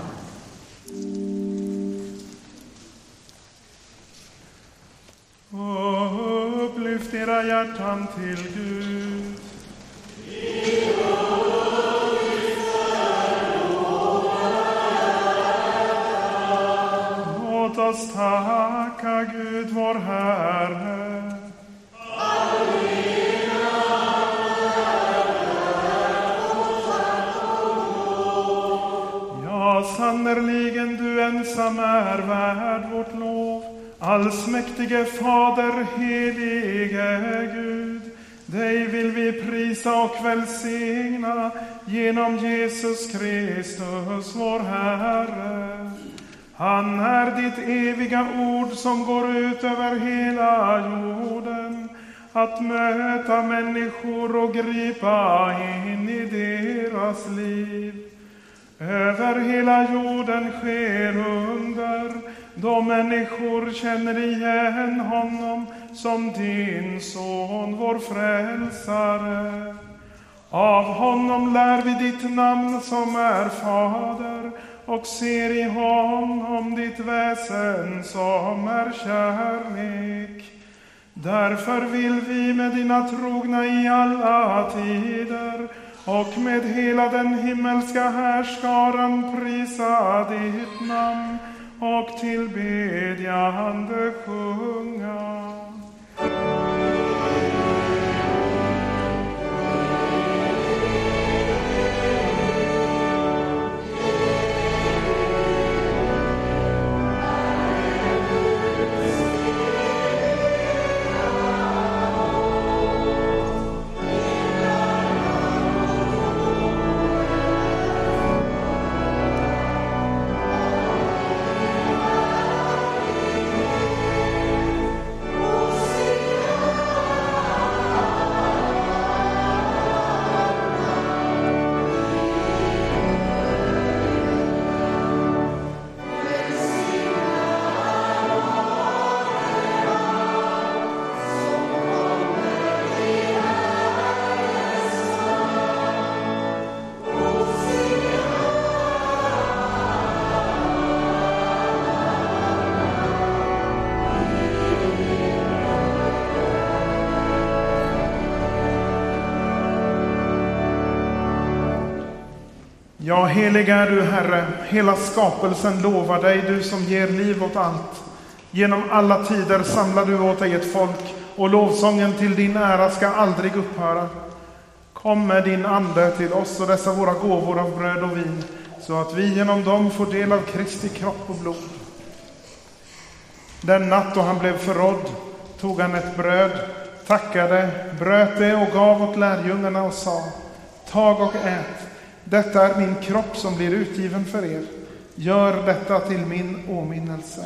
Och upplyft era hjärtan till Gud. Låt oss tacka Gud vår Herre. Ja, sannerligen du ensam är värd vårt lov. Allsmäktige Fader, helige Gud, dig vill vi prisa och välsigna genom Jesus Kristus, vår Herre. Han är ditt eviga ord som går ut över hela jorden, att möta människor och gripa in i deras liv. Över hela jorden sker under, då människor känner igen honom som din son, vår frälsare. Av honom lär vi ditt namn som är Fader, och ser i honom ditt väsen som är kärlek. Därför vill vi med dina trogna i alla tider och med hela den himmelska härskaran prisa ditt namn och tillbedjande sjunga. Ja, helig är du, Herre, hela skapelsen lovar dig, du som ger liv åt allt. Genom alla tider samlar du åt dig ett folk, och lovsången till din ära ska aldrig upphöra. Kom med din ande till oss och dessa våra gåvor av bröd och vin, så att vi genom dem får del av Kristi kropp och blod. Den natt då han blev förrådd tog han ett bröd, tackade, bröt det och gav åt lärjungarna och sa: tag och ät. Detta är min kropp som blir utgiven för er. Gör detta till min åminnelse.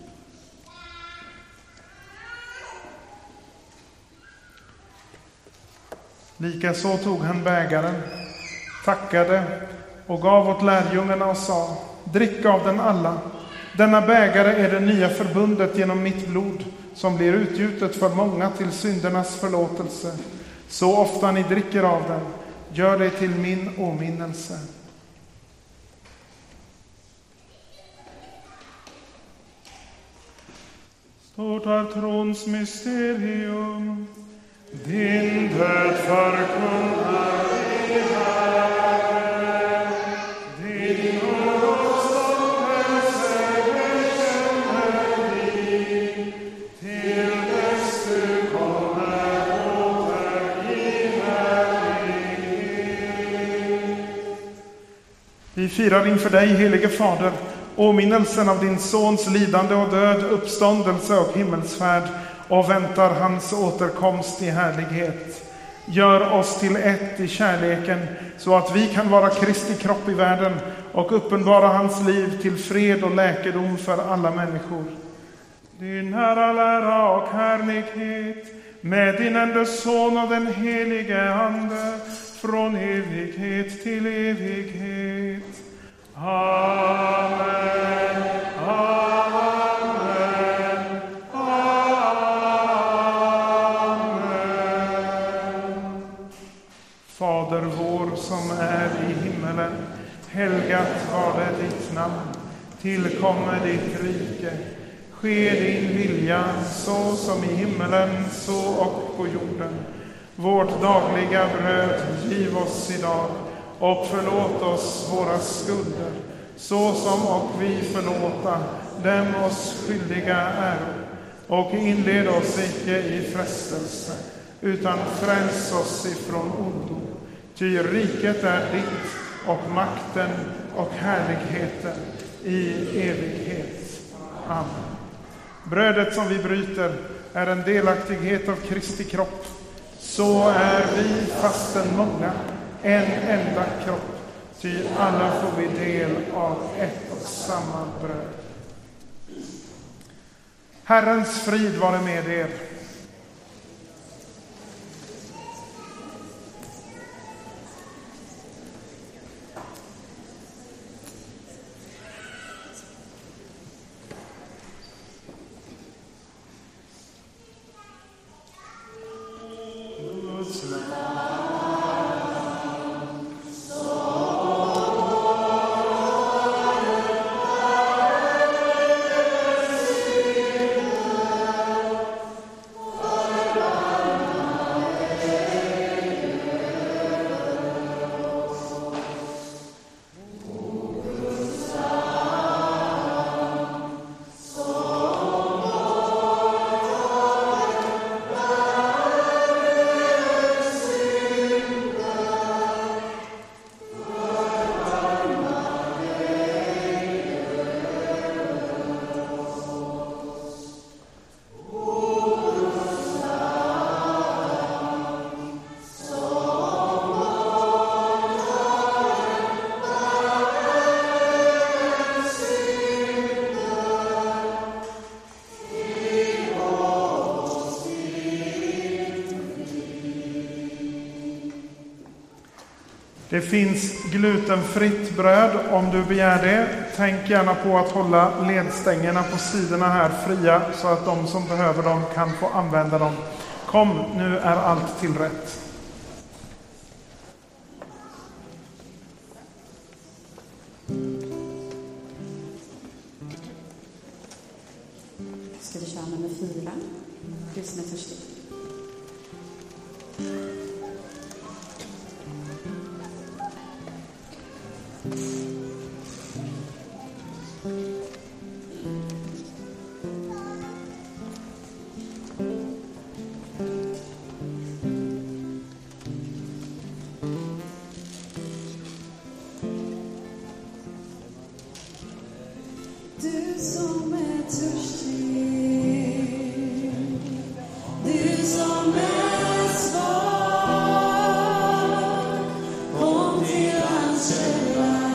Likaså tog han bägaren, tackade och gav åt lärjungarna och sa: drick av den alla. Denna bägare är det nya förbundet genom mitt blod, som blir utgjutet för många till syndernas förlåtelse. Så ofta ni dricker av den, gör det till min åminnelse. Stort är trons mysterium, din död förkunnar vi, Herre. Din uppståndelse bekänner vi, till dess du kommer åter i härlighet. Vi firar inför dig, helige Fader, åminnelsen av din sons lidande och död, uppståndelse och himmelsfärd, och väntar hans återkomst i härlighet. Gör oss till ett i kärleken, så att vi kan vara Kristi kropp i världen och uppenbara hans liv till fred och läkedom för alla människor. Din ära, lära och härlighet med din enda son och den helige Ande, från evighet till evighet. Amen. Amen. Amen. Fader vår som är i himmelen, helgat var det ditt namn. Tillkommer ditt rike. Ske din vilja så som i himmelen, så och på jorden. Vårt dagliga bröd giv oss idag och förlåt oss våra skulder, så som och vi förlåta dem oss skyldiga äro. Och inled oss icke i frestelse, utan fräls oss ifrån ondo. Ty riket är ditt, och makten och härligheten i evighet. Amen. Brödet som vi bryter är en delaktighet av Kristi kropp. Så är vi fastän många, en enda kropp. Ty alla får vi del av ett och samma bröd. Herrens frid vare med er. Det finns glutenfritt bröd om du begär det. Tänk gärna på att hålla ledstängerna på sidorna här fria så att de som behöver dem kan få använda dem. Kom, nu är allt tillrätt. Ska vi köra nummer fyra? Du som är törstig. Du som är törstig, du som är svag, kom till hans källa,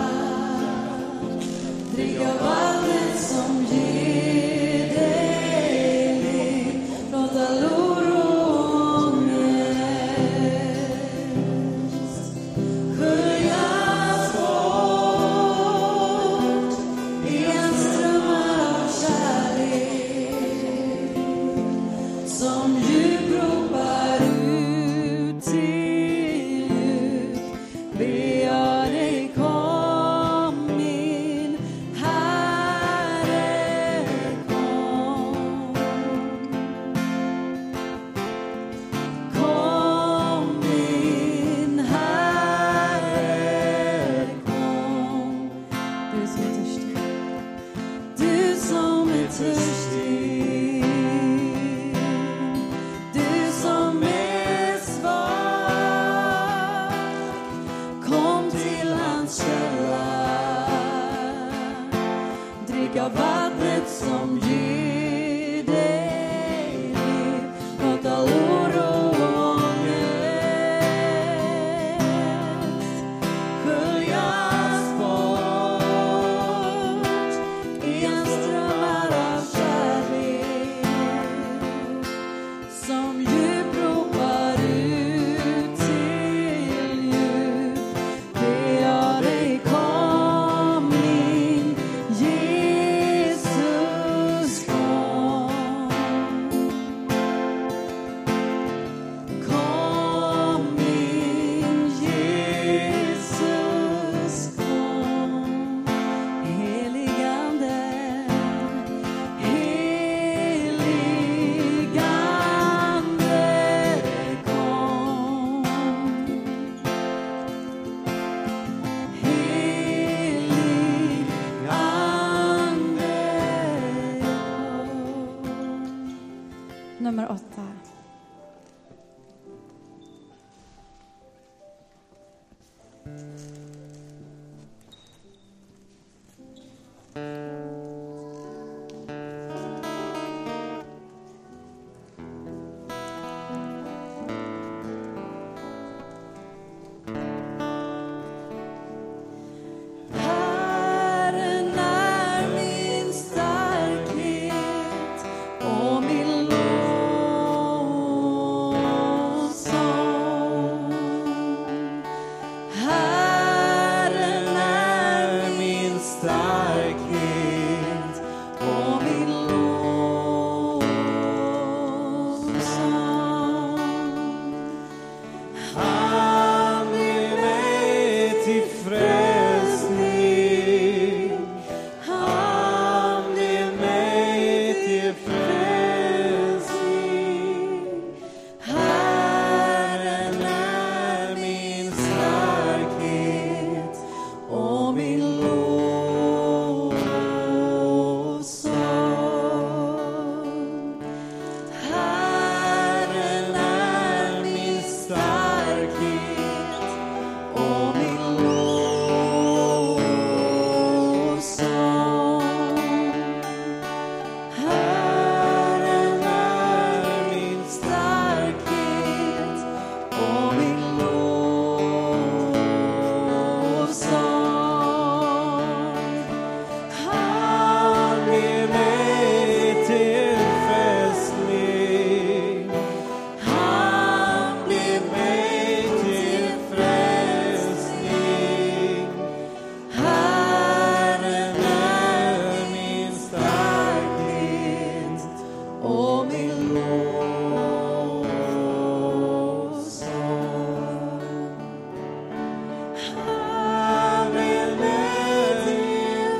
drick av vattnet som ger dig liv, låt all oro och ångest sköljas bort i en strömmar av kärlek. nummer åtta. Herren är min starkhet och min lovsång. Herren är min starkhet och min lovsång. Han ger mig till frälsning. Han ger mig till frälsning. Herren är min starkhet och min lovsång. Herren är min starkhet och min lovsång. Herren är min starkhet och min lovsång. Han ger mig till fästning. Han ger mig till frälsning. Herren är min starkhet och min lovsång. Han ger mig till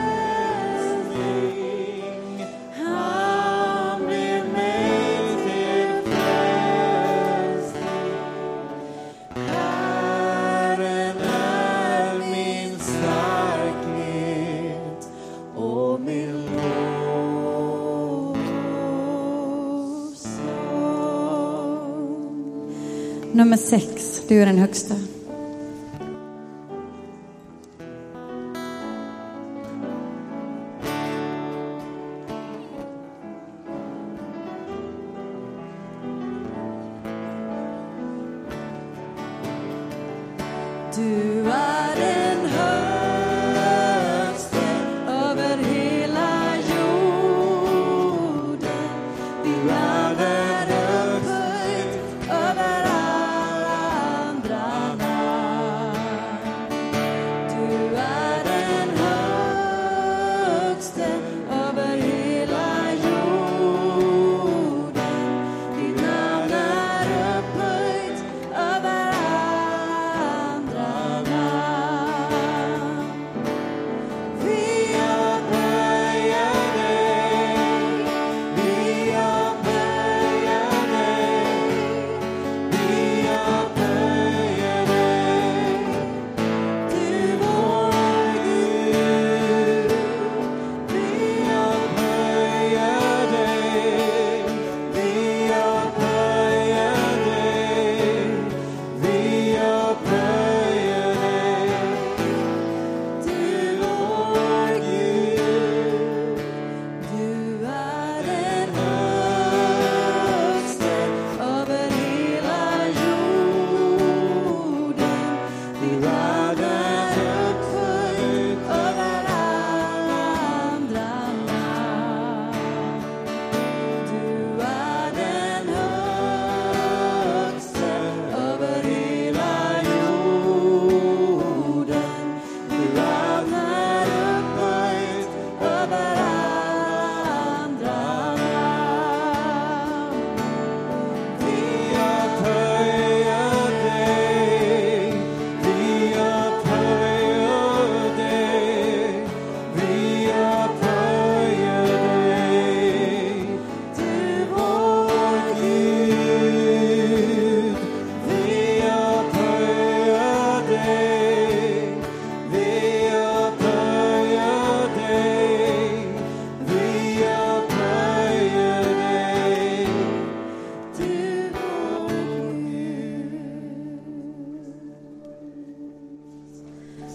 frälsning. Han ger mig till frälsning. Herren är min starkhet och min lovsång. Nummer sex, du är den högsta. Du är den högste över hela jorden. Din namn är upphöjt över alla andra namn. Du är den högste över hela jorden. Din namn är upphöjt över alla andra namn.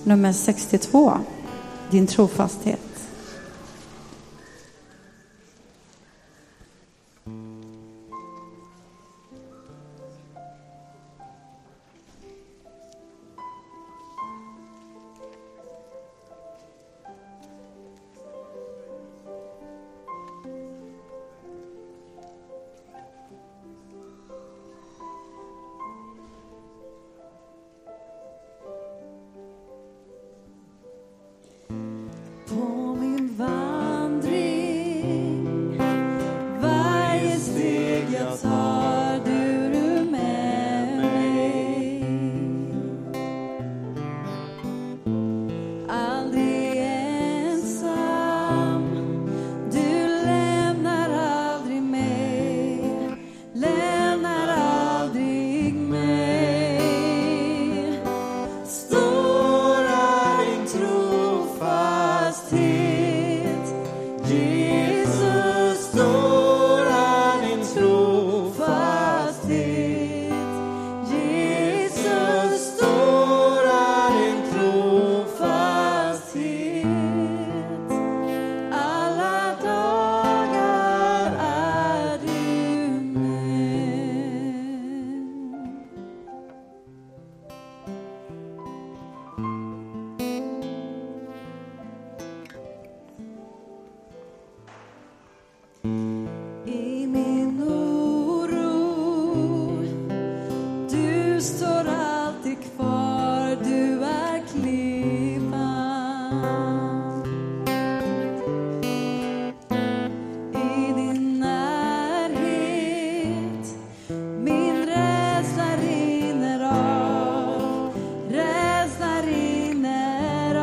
nummer sextiotvå, din trofasthet. På min vandring, varje steg jag tar, du är med mig. Aldrig ensam, du lämnar aldrig mig, lämnar aldrig mig. Stora din trofasthet, Jesus, stora din trofasthet, Jesus, stora din trofasthet. Alla dagar är du med. I min oro, du står alltid kvar, du är klippan. I din närhet, min rädsla rinner av, rädsla rinner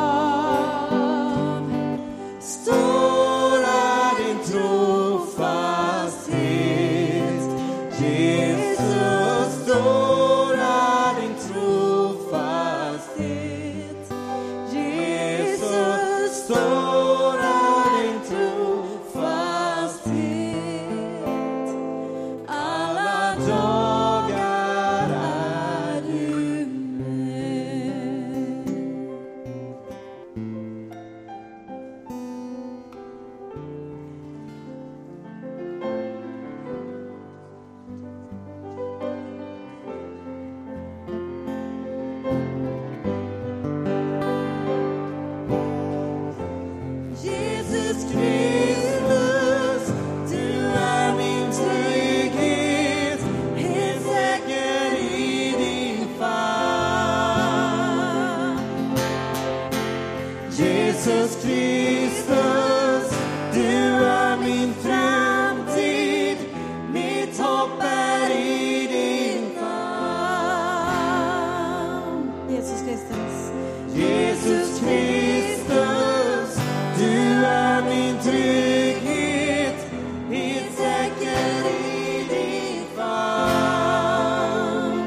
av. Stora din trofasthet, Jesus, stora din trofasthet, Jesus, stora din trofasthet. Alla dagar är du med. Jesus Kristus, du är min trygghet, helt säker i din famn. Jesus Kristus, du är min framtid, mitt hopp är i din famn. Jesus Kristus. Jesus Kristus, du är min trygghet, helt säker i din famn.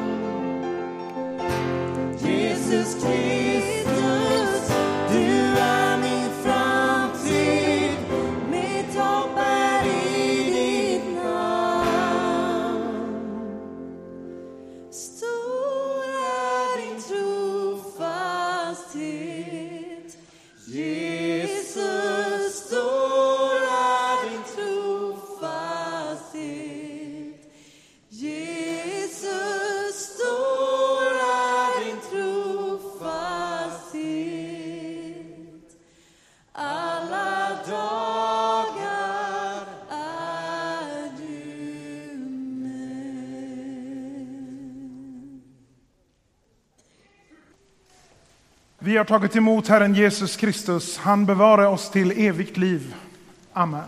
Jesus Kristus, du är min framtid, mitt hopp är i ditt namn. Stor är din trofasthet, Jesus, stor är din trofasthet, Jesus, stor är din trofasthet. Alla dagar är du med. Vi har tagit emot Herren Jesus Kristus. Han bevarar oss till evigt liv. Amen.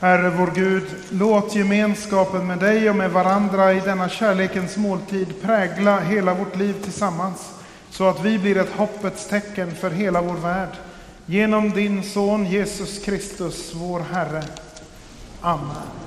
Herre vår Gud, låt gemenskapen med dig och med varandra i denna kärlekens måltid prägla hela vårt liv tillsammans, så att vi blir ett hoppets tecken för hela vår värld. Genom din son Jesus Kristus, vår Herre. Amen.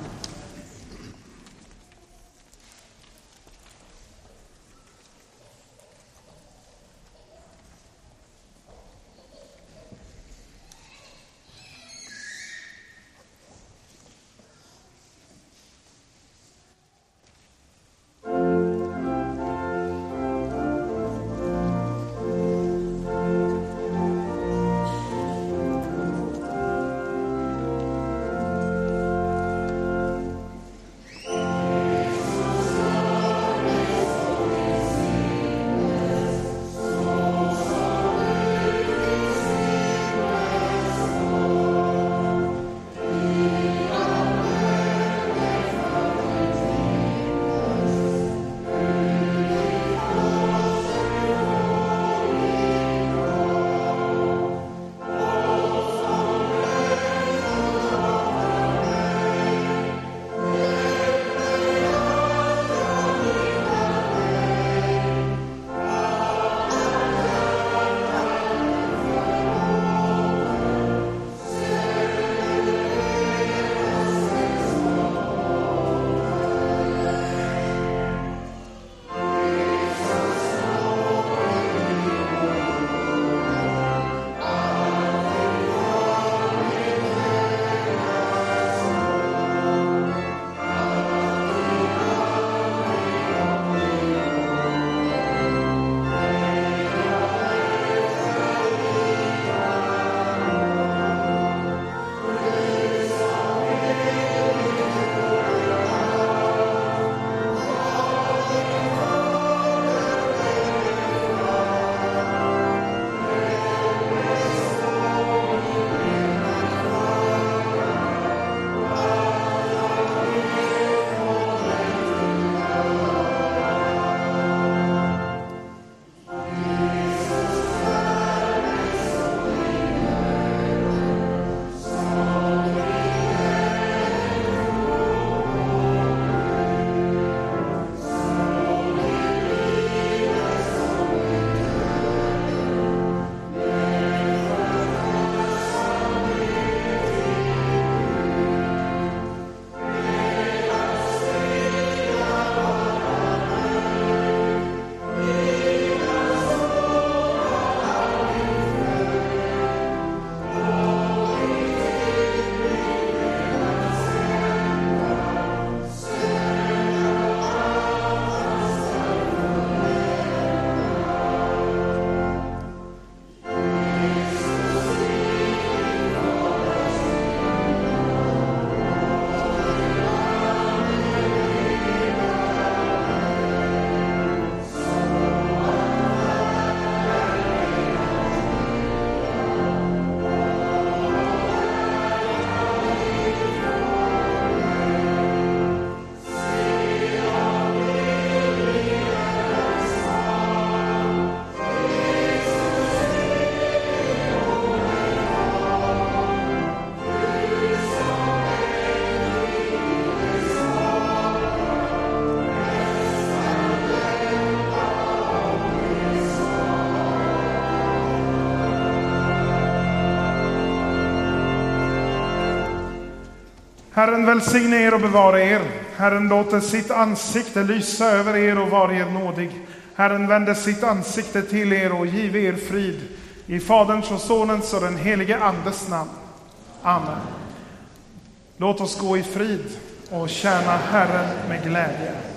Herren välsigne er och bevara er. Herren låter sitt ansikte lysa över er och vara er nådig. Herren vänder sitt ansikte till er och give er frid. I Faderns och Sonens och den helige Andes namn. Amen. Låt oss gå i frid och tjäna Herren med glädje.